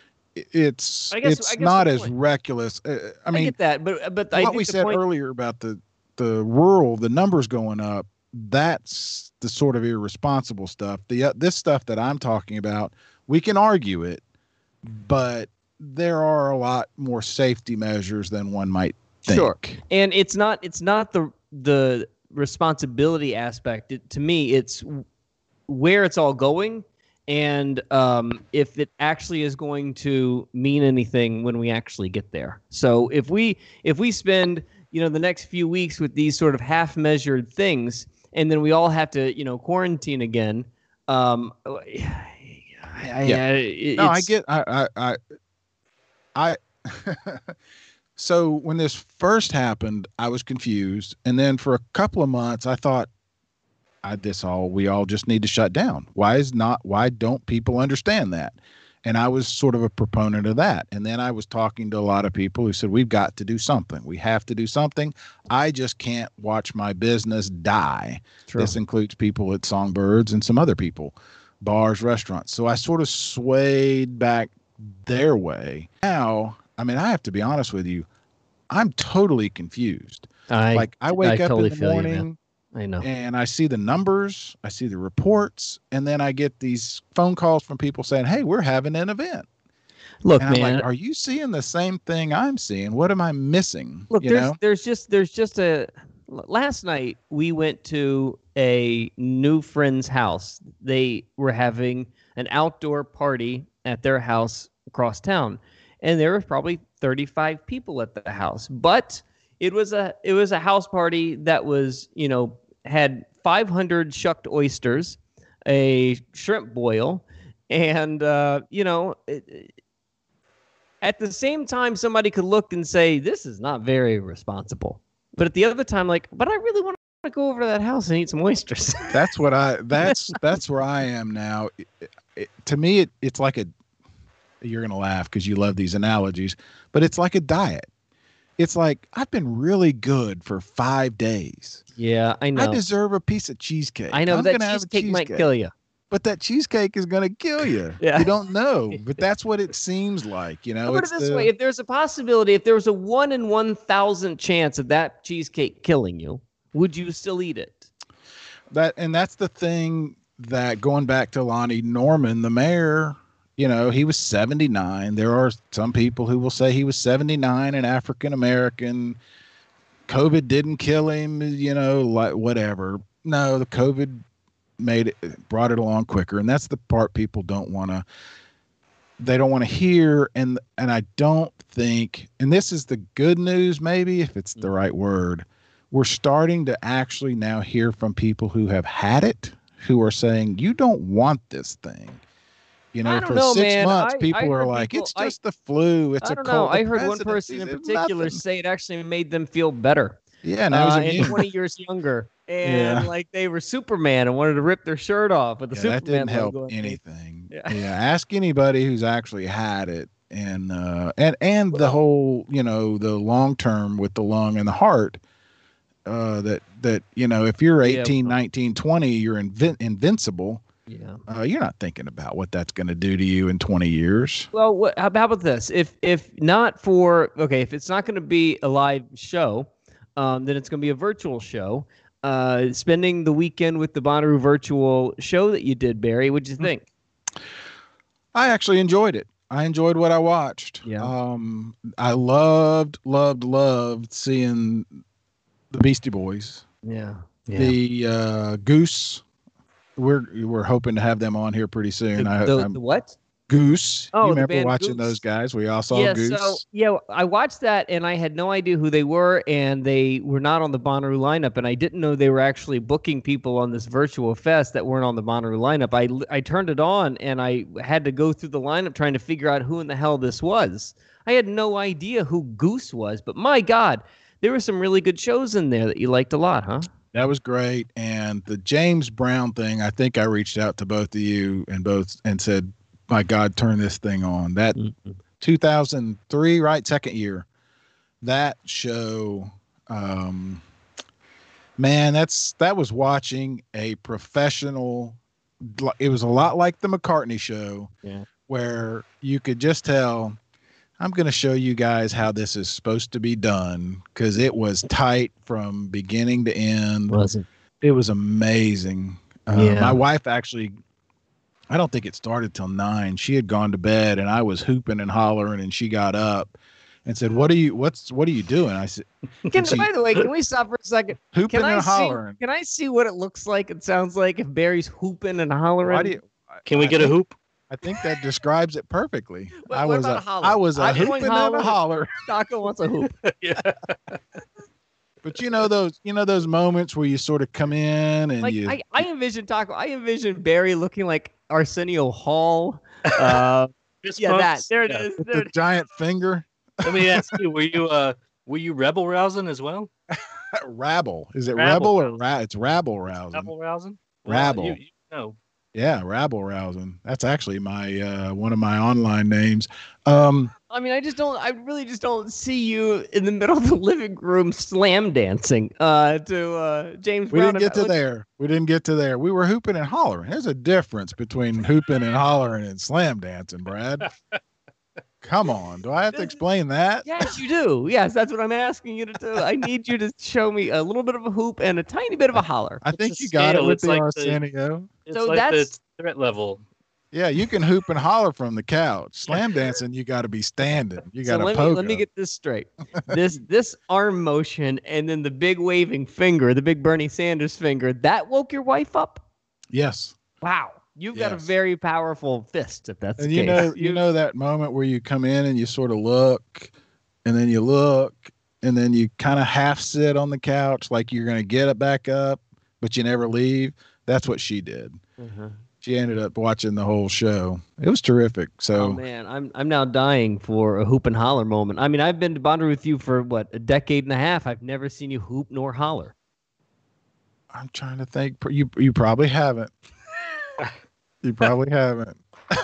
It's guess, it's not as point. reckless. Uh, I mean, I get that, but but what I think we the said point... earlier about the the rural, the numbers going up. That's the sort of irresponsible stuff. The uh, this stuff that I'm talking about, we can argue it, but there are a lot more safety measures than one might think. Sure, and it's not it's not the the responsibility aspect. It, to me, it's where it's all going, and um, if it actually is going to mean anything when we actually get there. So if we if we spend you know the next few weeks with these sort of half measured things, and then we all have to you know quarantine again. Um, I, yeah. I, it, no, I get. I I I. I So when this first happened, I was confused. And then for a couple of months, I thought, I, this all, we all just need to shut down. Why is not, why don't people understand that? And I was sort of a proponent of that. And then I was talking to a lot of people who said, we've got to do something. We have to do something. I just can't watch my business die. True. This includes people at Songbirds and some other people, bars, restaurants. So I sort of swayed back their way. Now, I mean, I have to be honest with you. I'm totally confused. I, like I wake I up totally in the morning you, I know. and I see the numbers, I see the reports, and then I get these phone calls from people saying, hey, we're having an event. Look, and I'm man, like, are you seeing the same thing I'm seeing? What am I missing? Look, you there's, know? there's just there's just a last night we went to a new friend's house. They were having an outdoor party at their house across town. And there were probably thirty-five people at the house, but it was a it was a house party that was you know had five hundred shucked oysters, a shrimp boil, and uh, you know it, at the same time somebody could look and say this is not very responsible, but at the other time like but I really want to go over to that house and eat some oysters. That's what I. That's that's where I am now. It, it, to me, it, it's like a. You're gonna laugh because you love these analogies, but it's like a diet. It's like I've been really good for five days. Yeah, I know. I deserve a piece of cheesecake. I know I'm that gonna cheesecake, have a might cheesecake. kill you. But that cheesecake is going to kill you. Yeah. You don't know, but that's what it seems like. You know, Put it it's this the, way: if there's a possibility, if there was a one in one thousand chance of that cheesecake killing you, would you still eat it? That and that's the thing that going back to Lonnie Norman, the mayor. You know, he was seventy-nine. There are some people who will say he was seventy-nine and African American. COVID didn't kill him. You know, like whatever. No, the COVID made it, brought it along quicker, and that's the part people don't want to. They don't want to hear, and and I don't think. And this is the good news, maybe if it's the right word. We're starting to actually now hear from people who have had it, who are saying, "You don't want this thing." You know, for know, six man. months, I, people I are like, people, "It's just I, the flu. It's I a don't cold." know. I heard one person in particular nothing. say it actually made them feel better. Yeah, now uh, he's and twenty years younger, and yeah. like they were Superman and wanted to rip their shirt off with the yeah, Superman that didn't help logo. anything. Yeah. yeah, ask anybody who's actually had it, and uh, and and the whole, you know, the long term with the lung and the heart. Uh, that that you know, if you're eighteen, yeah. nineteen, twenty, you're invin- invincible. Yeah, uh, you're not thinking about what that's going to do to you in twenty years. Well, what, how about this? If if not for okay, if it's not going to be a live show, um, then it's going to be a virtual show. Uh, spending the weekend with the Bonnaroo virtual show that you did, Barry, what'd you think? I actually enjoyed it. I enjoyed what I watched. Yeah. Um, I loved, loved, loved seeing the Beastie Boys. Yeah. yeah. The uh, Goose. We're we're hoping to have them on here pretty soon. The, I, the, I'm, the what? Goose. Oh, you remember the band watching Goose? Those guys? We all saw yeah, Goose. So, yeah, I watched that, and I had no idea who they were, and they were not on the Bonnaroo lineup, and I didn't know they were actually booking people on this virtual fest that weren't on the Bonnaroo lineup. I, I turned it on, and I had to go through the lineup trying to figure out who in the hell this was. I had no idea who Goose was, but my God, there were some really good shows in there that you liked a lot, huh? That was great. And the James Brown thing, I think I reached out to both of you and both and said, my God, turn this thing on. That mm-hmm. two thousand three, right? Second year. That show, um, man, that's that was watching a professional. It was a lot like the McCartney show, yeah. where you could just tell, I'm going to show you guys how this is supposed to be done, because it was tight from beginning to end. Was it? It was amazing. Uh, yeah. My wife actually, I don't think it started till nine. She had gone to bed, and I was hooping and hollering, and she got up and said, "What are you? What's what are you doing?" I said, can, she, "By the way, can we stop for a second? Hooping can I and see, hollering. Can I see what it looks like? It sounds like if Barry's hooping and hollering. Why do you, can we I get think, a hoop? I think that describes it perfectly. What, I what was about a, a holler? I was a I'm hooping and a holler. Taco wants a hoop. yeah. But you know those, you know those moments where you sort of come in and like you. I, I envision Taco. I envision Barry looking like Arsenio Hall. Uh, yeah, that. There it yeah. is. With There the giant finger. Let me ask you: Were you uh were you rebel rousing as well? Rabble. Is it rabble rebel or ra- it's rabble rousing? Rabble rousing. Well, rabble. You, you know. Yeah, rabble rousing. That's actually my uh, one of my online names. Um, I mean, I just don't. I really just don't see you in the middle of the living room slam dancing uh, to uh, James we Brown. didn't get to there. We didn't get to there. We were hooping and hollering. There's a difference between hooping and hollering and slam dancing, Brad. Come on. Do I have to explain that? Yes, you do. Yes, that's what I'm asking you to do. I need you to show me a little bit of a hoop and a tiny bit of a holler. I think it's you got scale. it with it's the like Arsenio. The, it's so like that's the threat level. Yeah, you can hoop and holler from the couch. Slam dancing, you got to be standing. You got to so let poke. me let me get this straight. This this arm motion and then the big waving finger, the big Bernie Sanders finger, that woke your wife up? Yes. Wow. You've got a Yes. very powerful fist, if that's And the you case. know, you know that moment where you come in and you sort of look, and then you look, and then you kind of half sit on the couch like you're going to get it back up, but you never leave. That's what she did. Uh-huh. She ended up watching the whole show. It was terrific. So, Oh man, I'm I'm now dying for a hoop and holler moment. I mean, I've been to Bonnaroo with you for what, a decade and a half. I've never seen you hoop nor holler. I'm trying to think. You you probably haven't. You probably haven't.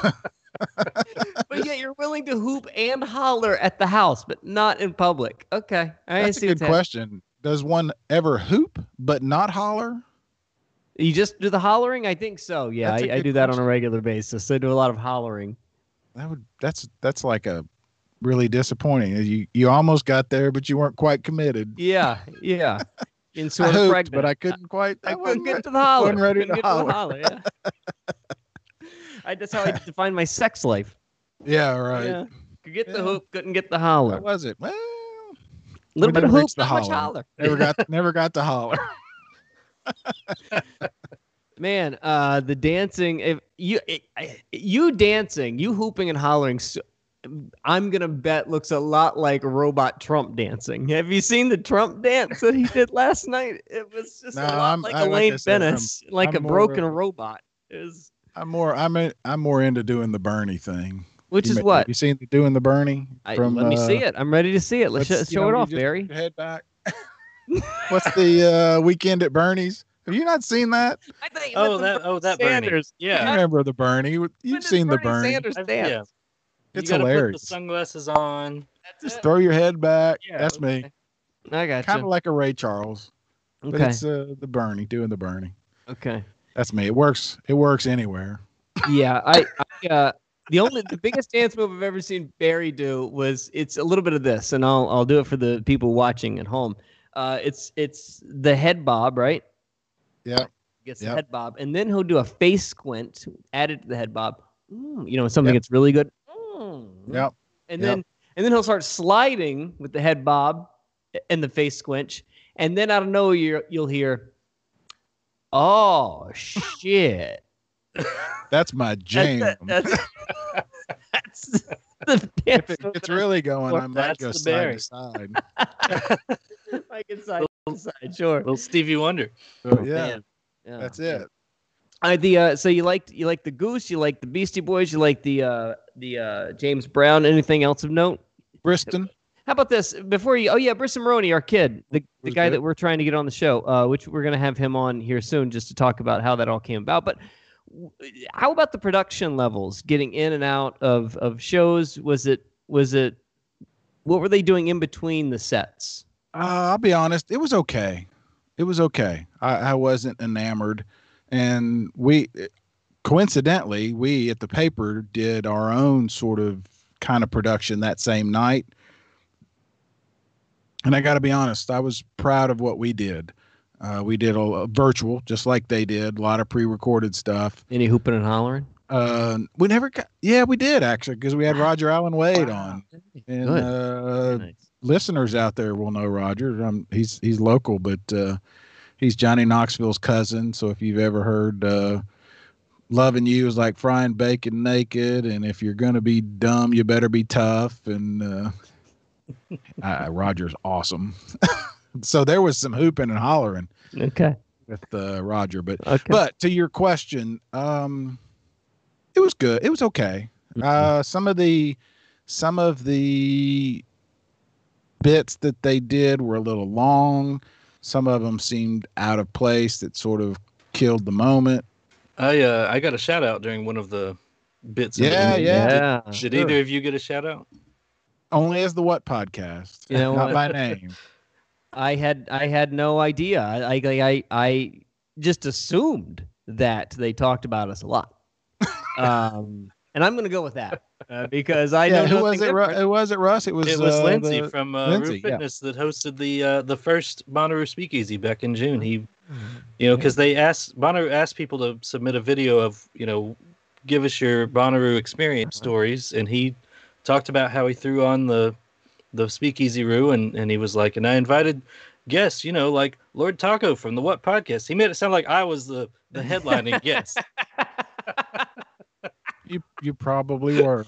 But yet you're willing to hoop and holler at the house, but not in public. Okay, I That's see a good question. Does one ever hoop but not holler? You just do the hollering? I think so. Yeah, I, I do that question. on a regular basis. I do a lot of hollering. That would that's that's like a really disappointing. You you almost got there, but you weren't quite committed. Yeah, yeah. In sort I of hooped, pregnant, but I couldn't quite. I, I couldn't get to the holler. Wasn't ready couldn't to get holler. To the holler yeah. I, that's how I define my sex life. Yeah, right. Yeah. Could get yeah. the hoop, couldn't get the holler. What was it? Well, a little bit of hoop, not much holler. Never got, never got to holler. Man, uh, the dancing. If you, you dancing, you hooping and hollering. So, I'm gonna bet looks a lot like robot Trump dancing. Have you seen the Trump dance that he did last night? It was just no, a lot I'm, like I, Elaine like said, Bennis, I'm, like I'm a more, broken robot. It was. I'm more. I'm. A, I'm more into doing the Bernie thing. Which you is may, what? Have you seen the doing the Bernie? From, I, let me uh, see it. I'm ready to see it. Let's, let's show know, it off, Barry. Head back. What's the uh, weekend at Bernie's? Have you not seen that? I thought you oh, that. Oh, that Sanders. Bernie. Yeah. I remember the Bernie. You've seen Bernie the Bernie. Sanders dance. Yeah. It's you gotta hilarious. Put the sunglasses on. Just it. Throw your head back. Yeah, That's okay. me. I got Kind you. of like a Ray Charles. Okay. But it's uh, the Bernie, doing the Bernie. Okay. That's me. It works. It works anywhere. Yeah. I, I uh, the only, the biggest dance move I've ever seen Barry do was, it's a little bit of this, and I'll, I'll do it for the people watching at home. Uh, it's, it's the head bob, right? Yeah. Gets yep. the head bob, and then he'll do a face squint added to the head bob. Mm, you know, when something yep. gets really good. Mm. Yep. And yep. then and then he'll start sliding with the head bob and the face squinch, and then out of nowhere you're, you'll hear, "Oh shit!" That's my jam. That's, that's, that's the if it, it's really going, I might go side Barry. to side. I can side to side, sure. Little Stevie Wonder. So, yeah, yeah, that's it. I the uh, so you like you like the Goose, you like the Beastie Boys, you like the uh, the uh, James Brown. Anything else of note? Briston. How about this? Before you, oh yeah, Briston Maroney, our kid, the, the guy good. that we're trying to get on the show, uh, which we're going to have him on here soon, just to talk about how that all came about. But how about the production levels, getting in and out of, of shows? Was it was it? What were they doing in between the sets? Uh, I'll be honest, it was okay. It was okay. I, I wasn't enamored, and we, coincidentally, we at the paper did our own sort of kind of production that same night. And I got to be honest, I was proud of what we did. Uh, we did a, a virtual, just like they did, a lot of pre-recorded stuff. Any hooping and hollering? Uh, we never got, yeah, we did actually, because we had Roger Allen Wade wow. on. And uh, nice. Listeners out there will know Roger. Um, he's he's local, but uh, he's Johnny Knoxville's cousin. So if you've ever heard uh, "Loving You is like frying bacon naked," and if you're gonna be dumb, you better be tough. And uh, uh, Roger's awesome. So there was some hooping and hollering. Okay. With uh, Roger, but okay. but to your question, um, it was good. It was okay. Mm-hmm. Uh, some of the some of the bits that they did were a little long. Some of them seemed out of place. That sort of killed the moment. I uh, I got a shout out during one of the bits. Yeah, the yeah. yeah. Did, did sure. either of you get a shout out? Only as the What Podcast, you know, not by name. I had I had no idea. I I I, I just assumed that they talked about us a lot. Um, and I'm going to go with that uh, because I yeah, know who was it? Ru- who was it? Russ? It was it was uh, Lindsay the, from uh, Lindsay, Roof Fitness yeah. that hosted the uh, the first Bonnaroo Speakeasy back in June. He, you know, because they asked Bonnaroo asked people to submit a video of, you know, give us your Bonnaroo experience stories, and he talked about how he threw on the the Speakeasy Roo, and and he was like, and I invited guests, you know, like Lord Taco from the What Podcast. He made it sound like I was the the headlining guest. You you probably were.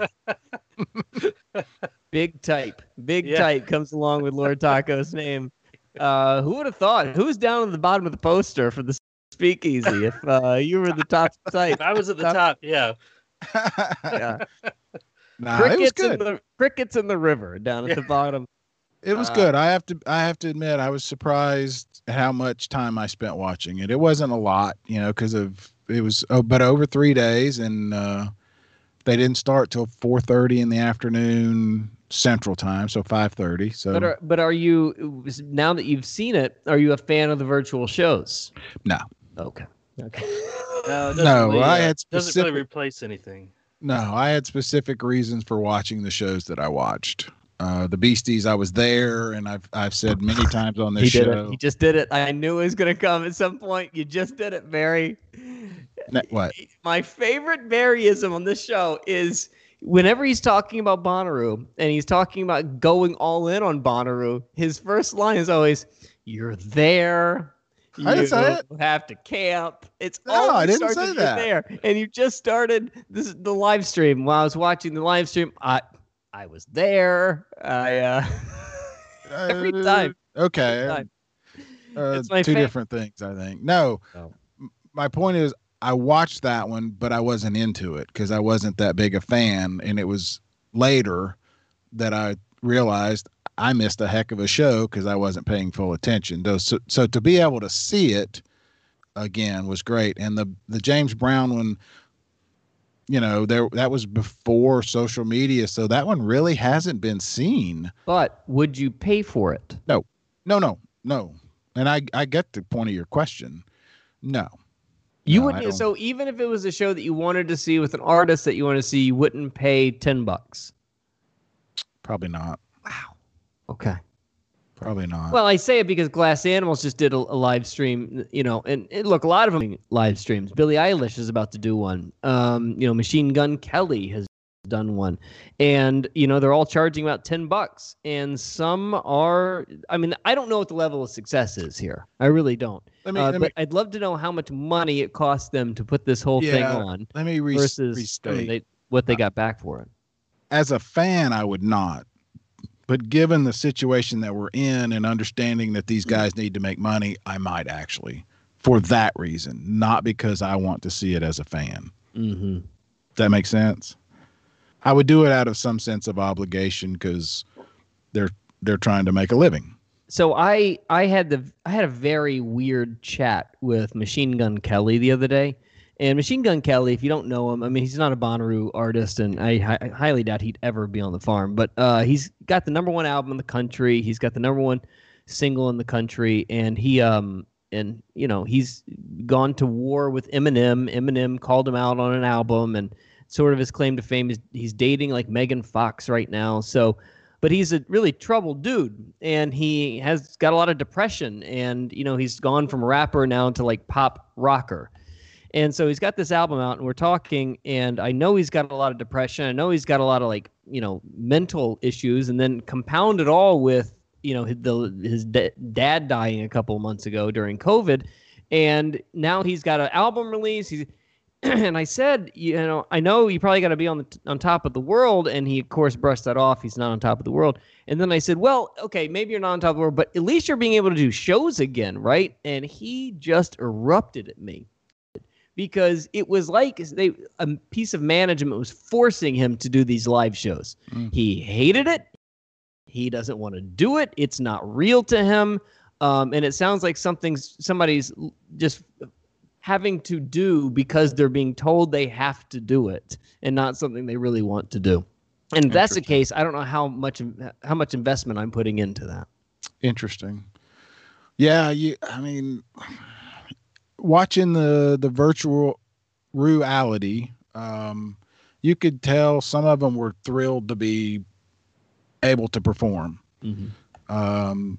Big type, big Yeah. type comes along with Lord Taco's name. Uh, who would have thought? Who's down at the bottom of the poster for the Speakeasy? If uh, you were the top type, If I was at the top, top yeah. yeah. Nah, crickets it was good. in the crickets in the river down at Yeah. the bottom. It was Uh, good. I have to I have to admit I was surprised at how much time I spent watching it. It wasn't a lot, you know, because of it was oh, but over three days, and uh, they didn't start till four thirty in the afternoon Central Time, so five thirty. So, But are, but are you now that you've seen it? Are you a fan of the virtual shows? no, Okay. Okay. No, it doesn't No, really, I uh, had doesn't specific- really replace anything. no, I had specific reasons for watching the shows that I watched. Uh, the Beasties, I was there, and I've I've said many times on this He show. did it. He just did it. I knew it was going to come at some point. You just did it, Barry. Ne- what? My favorite Barryism on this show is whenever he's talking about Bonnaroo and he's talking about going all in on Bonnaroo, his first line is always, "You're there. I didn't say it. You have to camp." It's No, always I didn't starts say with, "You're that." there." And you just started this the live stream. While I was watching the live stream, I I was there. I uh, every Uh, time. Okay. Every time. Uh, It's my two fa- different things, I think. No, Oh. m- my point is, I watched that one, but I wasn't into it because I wasn't that big a fan. And it was later that I realized I missed a heck of a show because I wasn't paying full attention. Though, So, so to be able to see it again was great. And the the James Brown one, you know, there that was before social media, so that one really hasn't been seen. But would you pay for it? No, no, no, no. And I, I get the point of your question. No. You No, I wouldn't. don't. So even if it was a show that you wanted to see with an artist that you want to see, you wouldn't pay ten bucks. Probably not. Okay. Probably not. Well, I say it because Glass Animals just did a, a live stream, you know, and, and look, a lot of them live streams. Billie Eilish is about to do one. Um, you know, Machine Gun Kelly has done one, and you know they're all charging about ten bucks, and some are. I mean, I don't know what the level of success is here. I really don't. Let me- uh, let me- but I'd love to know how much money it costs them to put this whole thing Yeah, on let me re- versus I mean, restate. they, what they got back for it. As a fan, I would not. But given the situation that we're in and understanding that these guys need to make money, I might actually, for that reason, not because I want to see it as a fan. Mm-hmm. That makes sense. I would do it out of some sense of obligation because they're they're trying to make a living. So I I had the I had a very weird chat with Machine Gun Kelly the other day, and Machine Gun Kelly, if you don't know him, I mean he's not a Bonnaroo artist, and I, I highly doubt he'd ever be on the farm. But uh, he's got the number one album in the country. He's got the number one single in the country, and he um and you know he's gone to war with Eminem. Eminem called him out on an album, and sort of his claim to fame is he's dating like Megan Fox right now. So. But he's a really troubled dude, and he has got a lot of depression, and, you know, he's gone from rapper now to, like, pop rocker. And so he's got this album out, and we're talking, and I know he's got a lot of depression. I know he's got a lot of, like, you know, mental issues, and then compound it all with, you know, his, the, his d- dad dying a couple of months ago during COVID, and now he's got an album release. He's And I said, you know, I know you probably got to be on the t- on top of the world, and he of course brushed that off. He's not on top of the world. And then I said, well, okay, maybe you're not on top of the world, but at least you're being able to do shows again, right? And he just erupted at me because it was like they a piece of management was forcing him to do these live shows. Mm. He hated it. He doesn't want to do it. It's not real to him, um, and it sounds like something's somebody's just having to do because they're being told they have to do it and not something they really want to do. And if that's the case, I don't know how much how much investment I'm putting into that. Interesting. Yeah, you I mean watching the the virtual reality, um, you could tell some of them were thrilled to be able to perform. Mm-hmm. Um,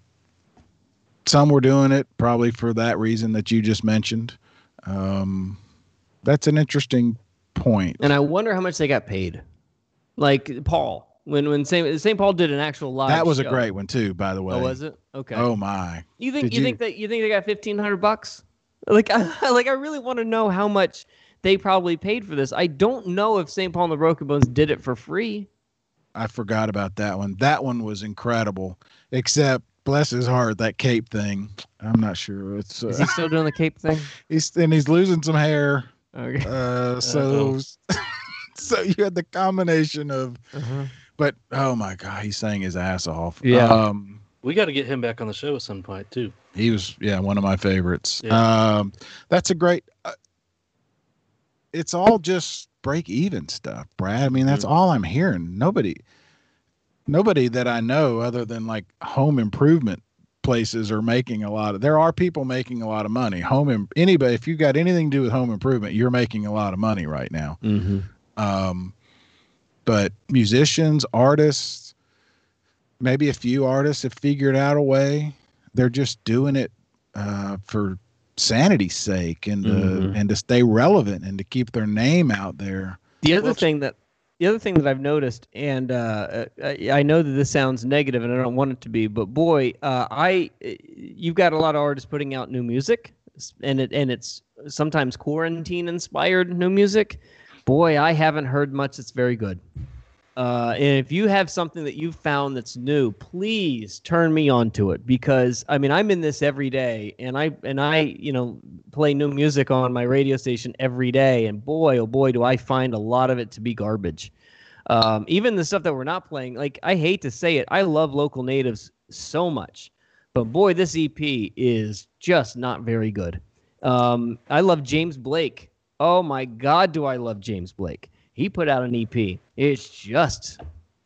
some were doing it probably for that reason that you just mentioned. Um, that's an interesting point. And I wonder how much they got paid. Like Paul, when when Saint Saint Paul did an actual live That was show. a great one too, by the way. Oh, was it? Okay. Oh my. You think Did you, you- think that you think they got fifteen hundred bucks? Like I, like I really want to know how much they probably paid for this. I don't know if Saint Paul and the Broken Bones did it for free. I forgot about that one. That one was incredible. Except, bless his heart, that cape thing. I'm not sure. It's uh, Is he still doing the cape thing? he's and he's losing some hair. Okay. Uh, so so you had the combination of Uh-huh. But oh my God, he sang his ass off. Yeah. Um, We got to get him back on the show at some point too. he was, yeah, one of my favorites. Yeah. Um, that's a great. Uh, it's all just break even stuff, Brad. I mean, that's Mm-hmm. all I'm hearing. Nobody, nobody that I know other than like home improvement places are making a lot of. There are people making a lot of money. Home, im- anybody, if you got anything to do with home improvement, you're making a lot of money right now. Mm-hmm. Um, but musicians, artists, maybe a few artists have figured out a way. They're just doing it uh, for sanity's sake and to, Mhm. and to stay relevant and to keep their name out there. The other Well, thing that the other thing that I've noticed, and uh, I, I know that this sounds negative, and I don't want it to be, but boy, uh, I you've got a lot of artists putting out new music, and it and it's sometimes quarantine inspired new music. Boy, I haven't heard much that's very good. Uh, and if you have something that you've found that's new, please turn me on to it, because I mean I'm in this every day, and I and I you know play new music on my radio station every day, and boy oh boy do I find a lot of it to be garbage. Um, even the stuff that we're not playing, like I hate to say it, I love Local Natives so much, but boy, this E P is just not very good. Um, I love James Blake. Oh my God, do I love James Blake? He put out an E P. It's just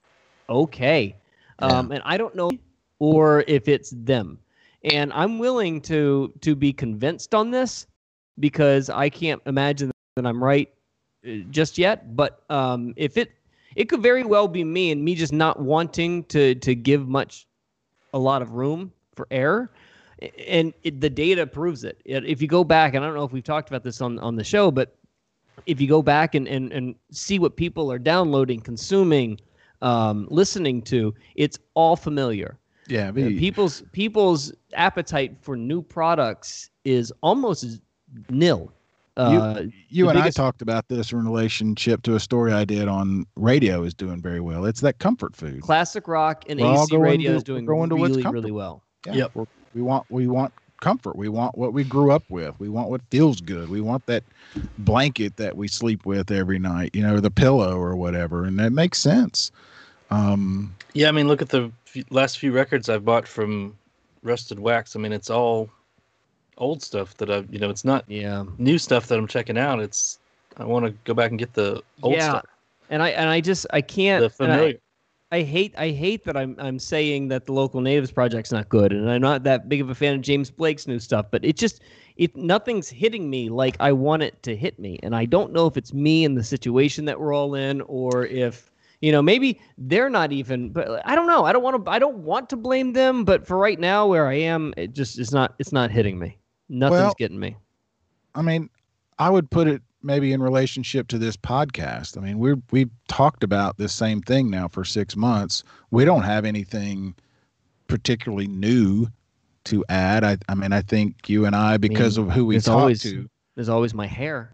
okay. Um, and I don't know or if it's them. And I'm willing to to be convinced on this, because I can't imagine that I'm right uh, just yet. But um, if it it could very well be me, and me just not wanting to to give much a lot of room for error. And it, the data proves it. If you go back, and I don't know if we've talked about this on, on the show, but if you go back and, and, and see what people are downloading, consuming, um, listening to, it's all familiar. Yeah, Uh, be, people's people's appetite for new products is almost nil. Uh, you the and biggest- I talked about this in relationship to a story I did on radio is doing very well. It's that comfort food. classic rock and We're all A C going radio to- is doing we're going to what's really, comfortable. really well. Yeah, Yep. we're- we want we want comfort. We want what we grew up with. We want what feels good. We want that blanket that we sleep with every night, you know, the pillow or whatever, and that makes sense. Um, Yeah, I mean, look at the few, last few records I've bought from Rusted Wax. I mean, it's all old stuff that I've, you know, it's not Yeah. new stuff that I'm checking out. It's I want to go back and get the old yeah. stuff, And I and I just I can't. the and I- familiar. I hate I hate that I'm I'm saying that the Local Natives project's not good, and I'm not that big of a fan of James Blake's new stuff, but it just it nothing's hitting me like I want it to hit me, and I don't know if it's me and the situation that we're all in, or if you know maybe they're not even. But I don't know. I don't want to. I don't want to blame them, but for right now, where I am, it just is not. It's not hitting me. Nothing's Well, getting me. I mean, I would put it maybe in relationship to this podcast. I mean, we're we've talked about this same thing now for six months. We don't have anything particularly new to add. I I mean, I think you and I, because mean, of who we there's talk always- to. There's always my hair.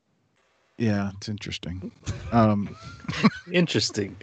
Yeah, it's interesting. Um, Interesting.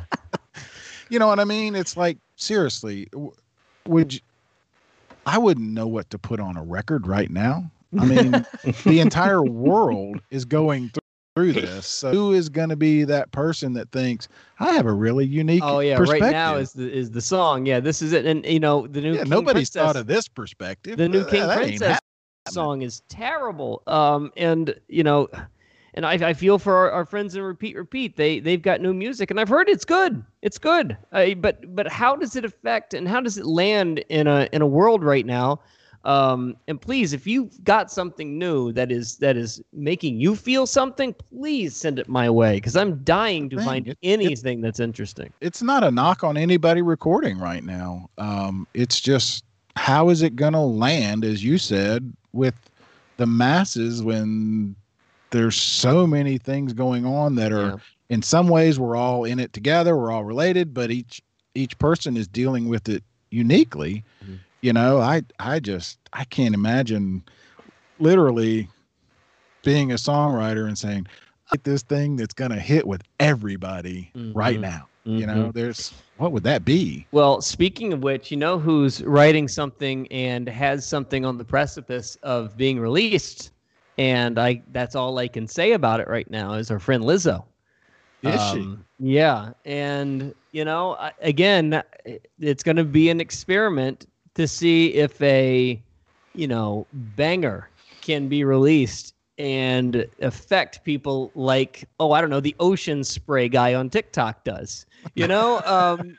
you know what I mean? It's like, seriously, w- would you, I wouldn't know what to put on a record right now. I mean, the entire world is going th- through this. So who is going to be that person that thinks I have a really unique Oh yeah, perspective? right now is the is the song. Yeah, this is it. And you know the new yeah, King nobody's Princess, thought of this perspective. the new Uh, King that ain't Princess happening. song is terrible. Um, and you know, and I, I feel for our, our friends in Repeat Repeat. They they've got new music, and I've heard it's good. It's good. Uh, but but how does it affect and how does it land in a in a world right now? Um, and please, if you've got something new that is that is making you feel something, please send it my way, because I'm dying to Thing, find it- anything that's interesting. It's not a knock on anybody recording right now. Um, it's just, how is it going to land, as you said, with the masses when there's so many things going on that are, Yeah. in some ways, we're all in it together, we're all related, but each each person is dealing with it uniquely. Mhm. You know, I I just I can't imagine literally being a songwriter and saying, I get this thing that's going to hit with everybody right Mhm. now. You know, Mhm. there's, what would that be? Well, speaking of which, you know who's writing something and has something on the precipice of being released, and I that's all I can say about it right now is our friend Lizzo. Is Um, yeah, and you know, I- again, it's going to be an experiment to see if a, you know, banger can be released and affect people like, oh, I don't know, the ocean spray guy on TikTok does. You know, um,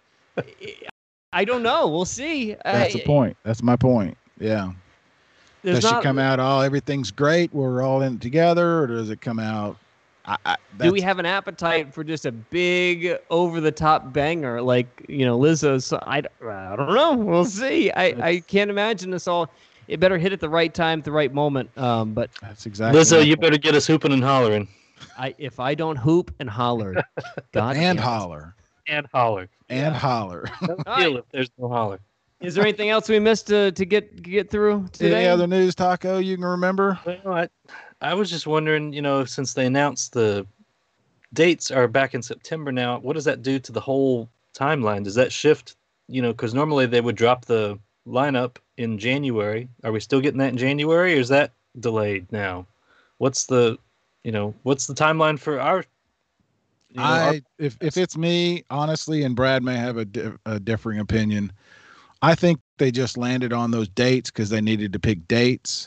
I don't know. We'll see. That's I, the point. That's my point. Yeah. there's Does not, she come out all everything's great, we're all in it together, or does it come out? I, I, Do we that's- have an appetite for just a big over-the-top banger like, you know, Lizzo's? I, I don't know. We'll see. I, I can't imagine this all. It better hit at the right time, at the right moment. Um, but That's exactly. my Lizzo, you point. better get us hooping and hollering I, if I don't hoop and holler, God and damn it. holler and holler. and holler. No All deal right. if there's no holler. Is there anything else we missed to, to get get through today? Any other news, Taco, you can remember? Well, I, I was just wondering, you know, since they announced the dates are back in September now, what does that do to the whole timeline? Does that shift, you know, because normally they would drop the lineup in January. Are we still getting that in January, or is that delayed now? What's the, you know, what's the timeline for our, you know, our- I if if it's me, honestly, and Brad may have a, di- a differing opinion. I think they just landed on those dates because they needed to pick dates.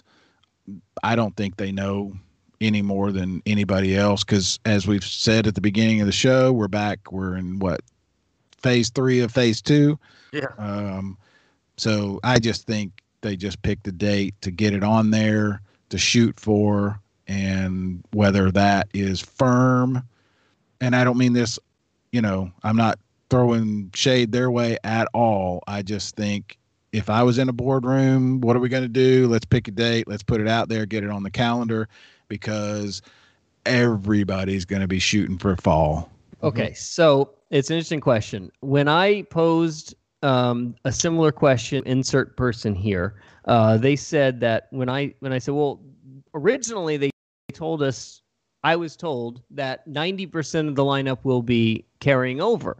I don't think they know any more than anybody else because, as we've said at the beginning of the show, we're back. We're in what, phase three of phase two. Yeah. Um, so I just think they just picked a date to get it on there to shoot for, and whether that is firm. And I don't mean this, you know, I'm not throwing shade their way at all. I just think if I was in a boardroom, what are we going to do? Let's pick a date. Let's put it out there, get it on the calendar, because everybody's going to be shooting for fall. Okay, so it's an interesting question. When I posed um, a similar question, insert person here, uh, they said that when I when I said, well, originally they told us, I was told that ninety percent of the lineup will be carrying over.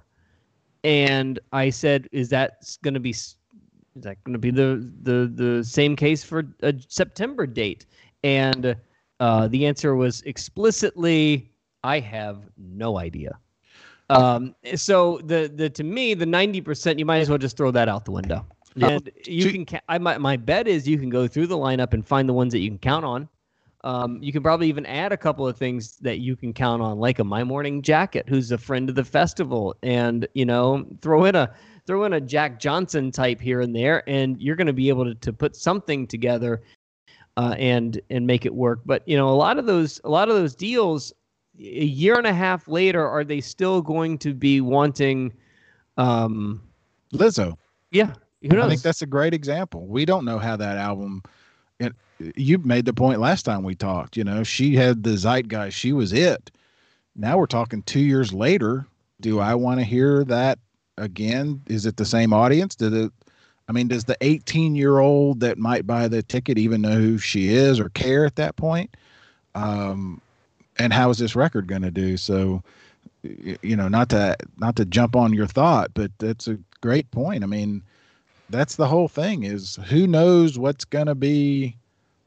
And I said, is that going to be is that going to be the, the the same case for a September date? And uh, the answer was explicitly, I have no idea. Um, so the the to me the ninety percent, you might as well just throw that out the window. And you can ca- I my my bet is you can go through the lineup and find the ones that you can count on. Um, you can probably even add a couple of things that you can count on, like a My Morning Jacket, who's a friend of the festival, and you know, throw in a throw in a Jack Johnson type here and there, and you're going to be able to, to put something together uh, and and make it work. But you know, a lot of those a lot of those deals, a year and a half later, are they still going to be wanting? Um, Lizzo. yeah, who knows? I think that's a great example. We don't know how that album. It, you made the point last time we talked. You know, she had the zeitgeist. She was it. Now we're talking two years later. Do I want to hear that again? Is it the same audience? Did it? I mean, does the eighteen-year-old that might buy the ticket even know who she is or care at that point? Um, and how is this record going to do? So, you know, not to not to jump on your thought, but that's a great point. I mean, that's the whole thing, is who knows what's going to be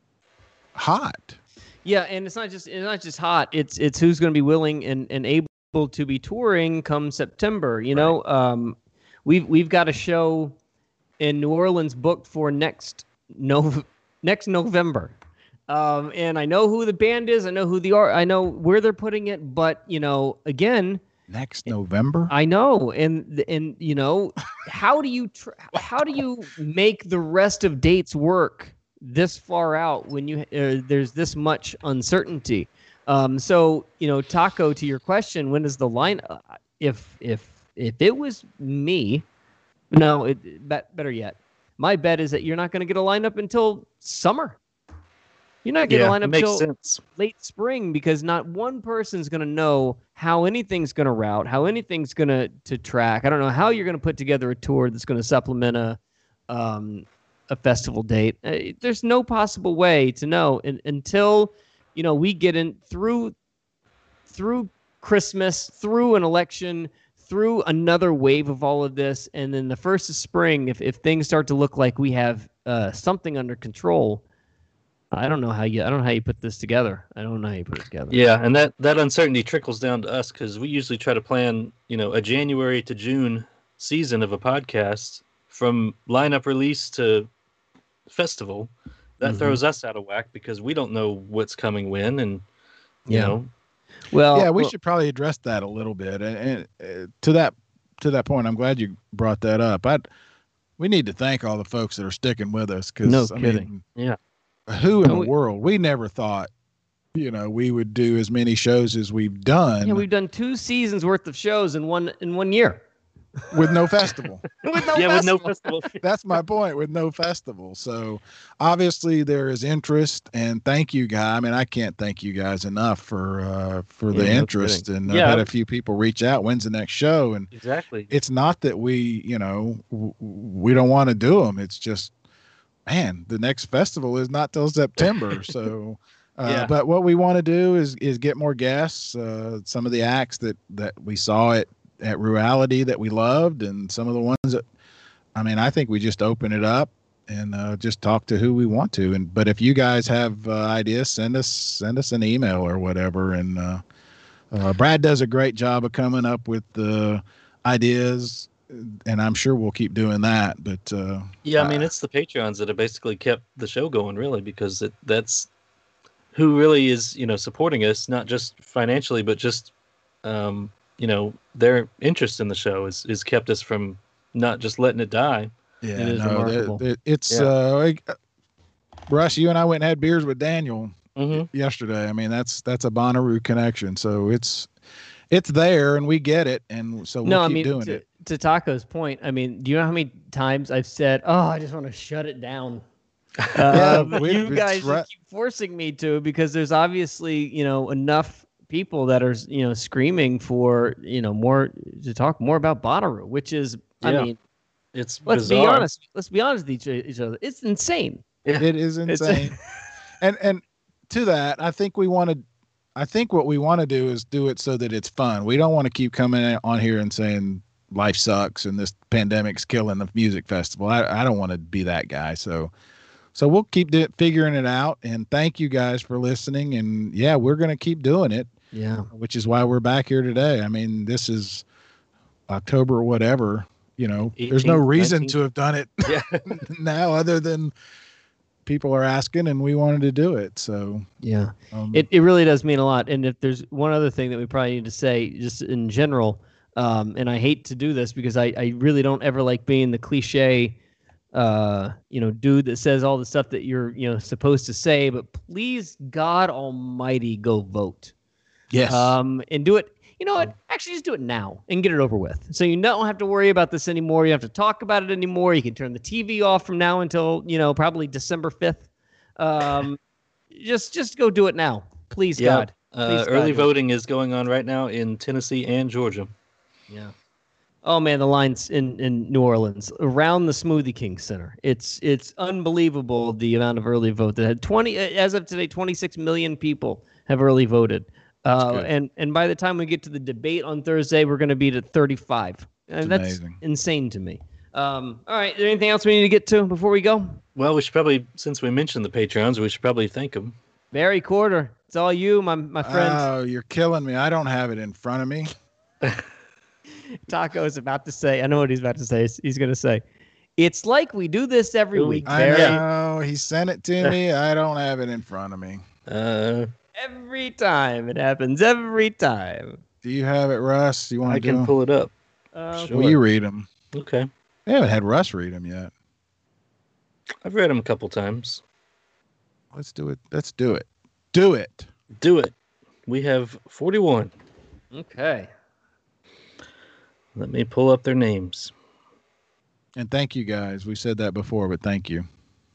hot. Yeah, and it's not just it's not just hot. It's it's who's going to be willing and, and able to be touring come September. You know, um, we've we've got a show in New Orleans booked for next no next November, um, and I know who the band is. I know who the art. I know where they're putting it. But you know, again, Next November. I know, and and you know, how do you tr- how do you make the rest of dates work this far out when you uh, there's this much uncertainty? Um, so you know, Taco, to your question, when is the line? Uh, if if if it was me, no, it, bet, better yet, my bet is that you're not going to get a lineup until summer. You're not getting yeah, a it lineup makes until sense. late spring, because not one person's going to know how anything's going to route, how anything's going to to track. I don't know how you're going to put together a tour that's going to supplement a um, a festival date. Uh, there's no possible way to know and, until you know we get in through through Christmas, through an election, through another wave of all of this, and then the first of spring. If if things start to look like we have uh, something under control, I don't know how you. I don't know how you put this together. I don't know how you put it together. Yeah, and that, that uncertainty trickles down to us because we usually try to plan, you know, a January to June season of a podcast from lineup release to festival. That Mhm. throws us out of whack because we don't know what's coming when, and you Yeah. know, Well, yeah, we well, should probably address that a little bit. And, and uh, to that to that point, I'm glad you brought that up. I we need to thank all the folks that are sticking with us because No I kidding. mean, yeah. who in No, the we- world? We never thought, you know, we would do as many shows as we've done Yeah, we've done two seasons worth of shows in one in one year. with no festival. with no yeah, with no festival. festival. That's my point, with no festival. So obviously there is interest, and thank you, guys. I mean, I can't thank you guys enough for uh, for the Yeah, no interest. kidding. And Yeah. I've had a few people reach out. When's the next show? And Exactly. it's not that we, you know, w- we don't want to do them. It's just, man, the next festival is not till September. So, uh, Yeah. but what we want to do is is get more guests. Uh, some of the acts that that we saw at at Reality that we loved, and some of the ones that, I mean, I think we just open it up and uh, just talk to who we want to. And but if you guys have uh, ideas, send us send us an email or whatever. And uh, uh, Brad does a great job of coming up with the ideas, and I'm sure we'll keep doing that. But uh, Yeah, I mean, uh, it's the Patreons that have basically kept the show going, really, because it, that's who really is, you know, supporting us, not just financially, but just, um, you know, their interest in the show is, is kept us from not just letting it die. yeah, It is no, remarkable. that- that- it's Yeah. uh, like, uh, Russ, you and I went and had beers with Daniel Mm-hmm. yesterday. I mean, that's that's a Bonnaroo connection. So it's it's there, and we get it, and so we'll no, keep I mean, doing to, it. to Taco's point, I mean, do you know how many times I've said, "Oh, I just want to shut it down." Yeah, Uh, but we- you it's guys right- just keep forcing me to because there's obviously, you know, enough people that are, you know, screaming for, you know, more to talk more about Bonnaroo, which is, I Yeah. mean, It's let's be bizarre. honest. Let's be honest with each, each other. It's insane. It is It's- insane. and and to that, I think we want to. I think what we want to do is do it so that it's fun. We don't want to keep coming on here and saying life sucks and this pandemic's killing the music festival. I, I don't want to be that guy. So so we'll keep di- figuring it out. And thank you guys for listening. And yeah, we're gonna keep doing it, Yeah. which is why we're back here today. I mean, this is October or whatever. You know, there's no eighteenth, reason nineteenth. to have done it Yeah. now other than people are asking and we wanted to do it. So Yeah. um, It it really does mean a lot. And if there's one other thing that we probably need to say, just in general, um, and I hate to do this because I, I really don't ever like being the cliche, uh, you know, dude that says all the stuff that you're, you know, supposed to say. But please, God Almighty, go vote. yes. Um, and do it. You know what? Actually, just do it now and get it over with. So you don't have to worry about this anymore. You don't have to talk about it anymore. You can turn the T V off from now until, you know, probably December fifth. Um, just just go do it now, please, Yeah. God. Uh, Please, God, early do it. voting is going on right now in Tennessee and Georgia. Yeah. Oh man, the lines in, in New Orleans around the Smoothie King Center. It's it's unbelievable the amount of early vote that had twenty as of today. twenty-six million people have early voted. Uh, good. and and by the time we get to the debate on Thursday, we're going to be at thirty-five. And It's that's amazing. insane to me. Um, all right, is there anything else we need to get to before we go? Well, we should probably, since we mentioned the Patreons, we should probably thank them. Barry Corder, it's all you, my my friend. Oh, you're killing me. I don't have it in front of me. Taco is about to say. I know what he's about to say. He's, he's going to say, "It's like we do this every week, I Barry. know. He sent it to me. I don't have it in front of me. Uh, Every time it happens. Every time." Do you have it, Russ? You want I to do can 'em? pull it up. Uh, Sure. Will you read them? Okay. We haven't had Russ read them yet. I've read them a couple times. Let's do it. Let's do it. Do it. Do it. We have forty-one. Okay. Let me pull up their names. And thank you guys. We said that before, but thank you.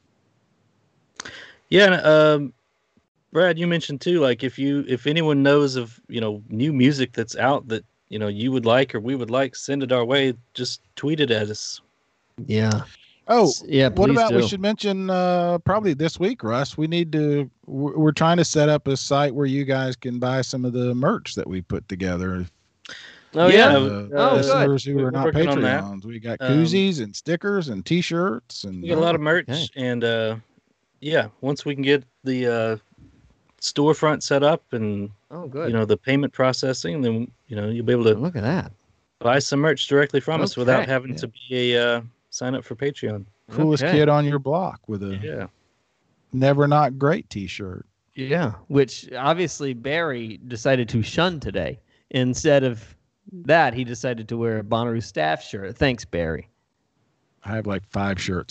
Yeah, and, um, Brad, you mentioned too, like if you if anyone knows of, you know, new music that's out that, you know, you would like or we would like, send it our way. Just tweet it at us. Yeah. Oh, S- yeah, what please about we do. should mention uh, probably this week, Russ? We need to. We're we're trying to set up a site where you guys can buy some of the merch that we put together. Oh, Yeah, yeah. Uh, uh, Oh, listeners who We're are not working on that. Patreons. We got Um, koozies and stickers and T-shirts and We got a lot of merch, Okay. and uh, Yeah, once we can get the uh, storefront set up and Oh, good. you know the payment processing, then you know you'll be able to Look at that. buy some merch directly from us without Okay, having yeah. to be a uh, sign up for Patreon. Coolest Okay. kid on your block with a Yeah. Never Not Great t-shirt. Yeah, which obviously Barry decided to shun today. Instead of that, he decided to wear a Bonnaroo staff shirt. Thanks, Barry. I have like five shirts.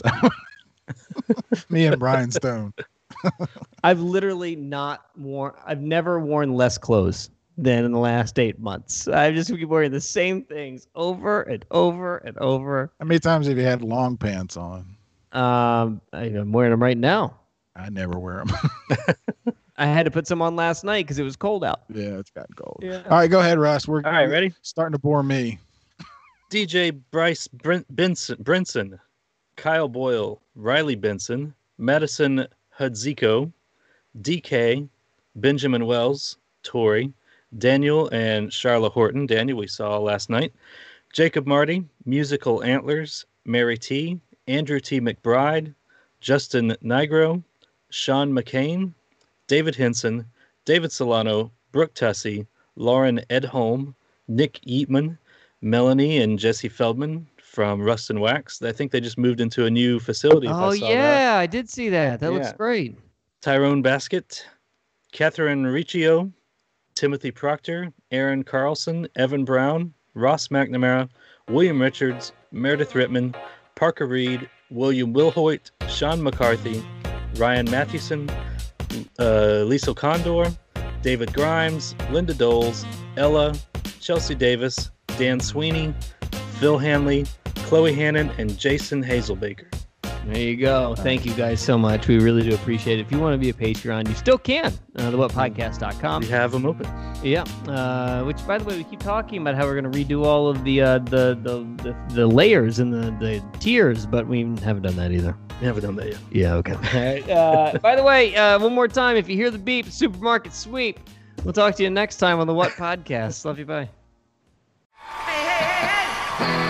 Me and Brian Stone. I've literally not worn, I've never worn less clothes than in the last eight months. I just keep wearing the same things over and over and over. How many times have you had long pants on? Um, I- I'm wearing them right now. I never wear them. I had to put some on last night because it was cold out. Yeah, it's gotten cold. Yeah. All right, go ahead, Russ. We're All right, ready? starting to bore me. D J Bryce Brin- Benson, Brinson, Kyle Boyle, Riley Benson, Madison Hudziko, D K, Benjamin Wells, Tori, Daniel and Charlotte Horton. Daniel we saw last night. Jacob Marty, Musical Antlers, Mary T, Andrew T. McBride, Justin Nigro, Sean McCain, David Henson, David Solano, Brooke Tussey, Lauren Edholm, Nick Eatman, Melanie and Jesse Feldman from Rust and Wax. I think they just moved into a new facility. if I Oh, saw yeah, that. I did see that. That looks Yeah. great. Tyrone Baskett, Catherine Riccio, Timothy Proctor, Aaron Carlson, Evan Brown, Ross McNamara, William Richards, Meredith Rittman, Parker Reed, William Wilhoit, Sean McCarthy, Ryan Mathewson, uh, Liesl Condor, David Grimes, Linda Doles, Ella, Chelsea Davis, Dan Sweeney, Phil Hanley, Chloe Hannon, and Jason Hazelbaker. There you go. Thank you guys so much. We really do appreciate it. If you want to be a Patreon, you still can. Uh, the what podcast dot com. We have them open. Yeah. Uh, which, by the way, we keep talking about how we're going to redo all of the uh, the, the the the layers and the, the tiers, but we haven't done that either. We haven't done that yet. Yeah. Okay. All right. Uh, by the way, uh, one more time, if you hear the beep, supermarket sweep. We'll talk to you next time on the What Podcast. Love you. Bye. Hey, hey, hey, hey!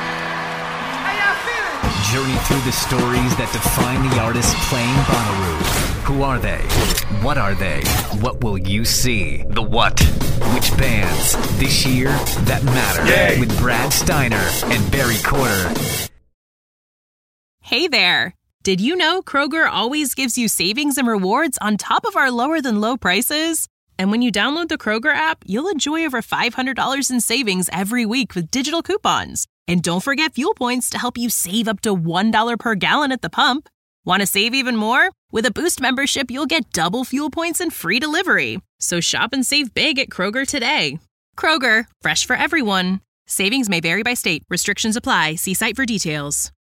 How y'all feeling? Journey through the stories that define the artists playing Bonnaroo. Who are they? What are they? What will you see? The what? Which bands? This year, that matter. Yay. With Brad Steiner and Barry Corder. Hey there! Did you know Kroger always gives you savings and rewards on top of our lower than low prices? And when you download the Kroger app, you'll enjoy over five hundred dollars in savings every week with digital coupons. And don't forget fuel points to help you save up to one dollar per gallon at the pump. Want to save even more? With a Boost membership, you'll get double fuel points and free delivery. So shop and save big at Kroger today. Kroger, fresh for everyone. Savings may vary by state. Restrictions apply. See site for details.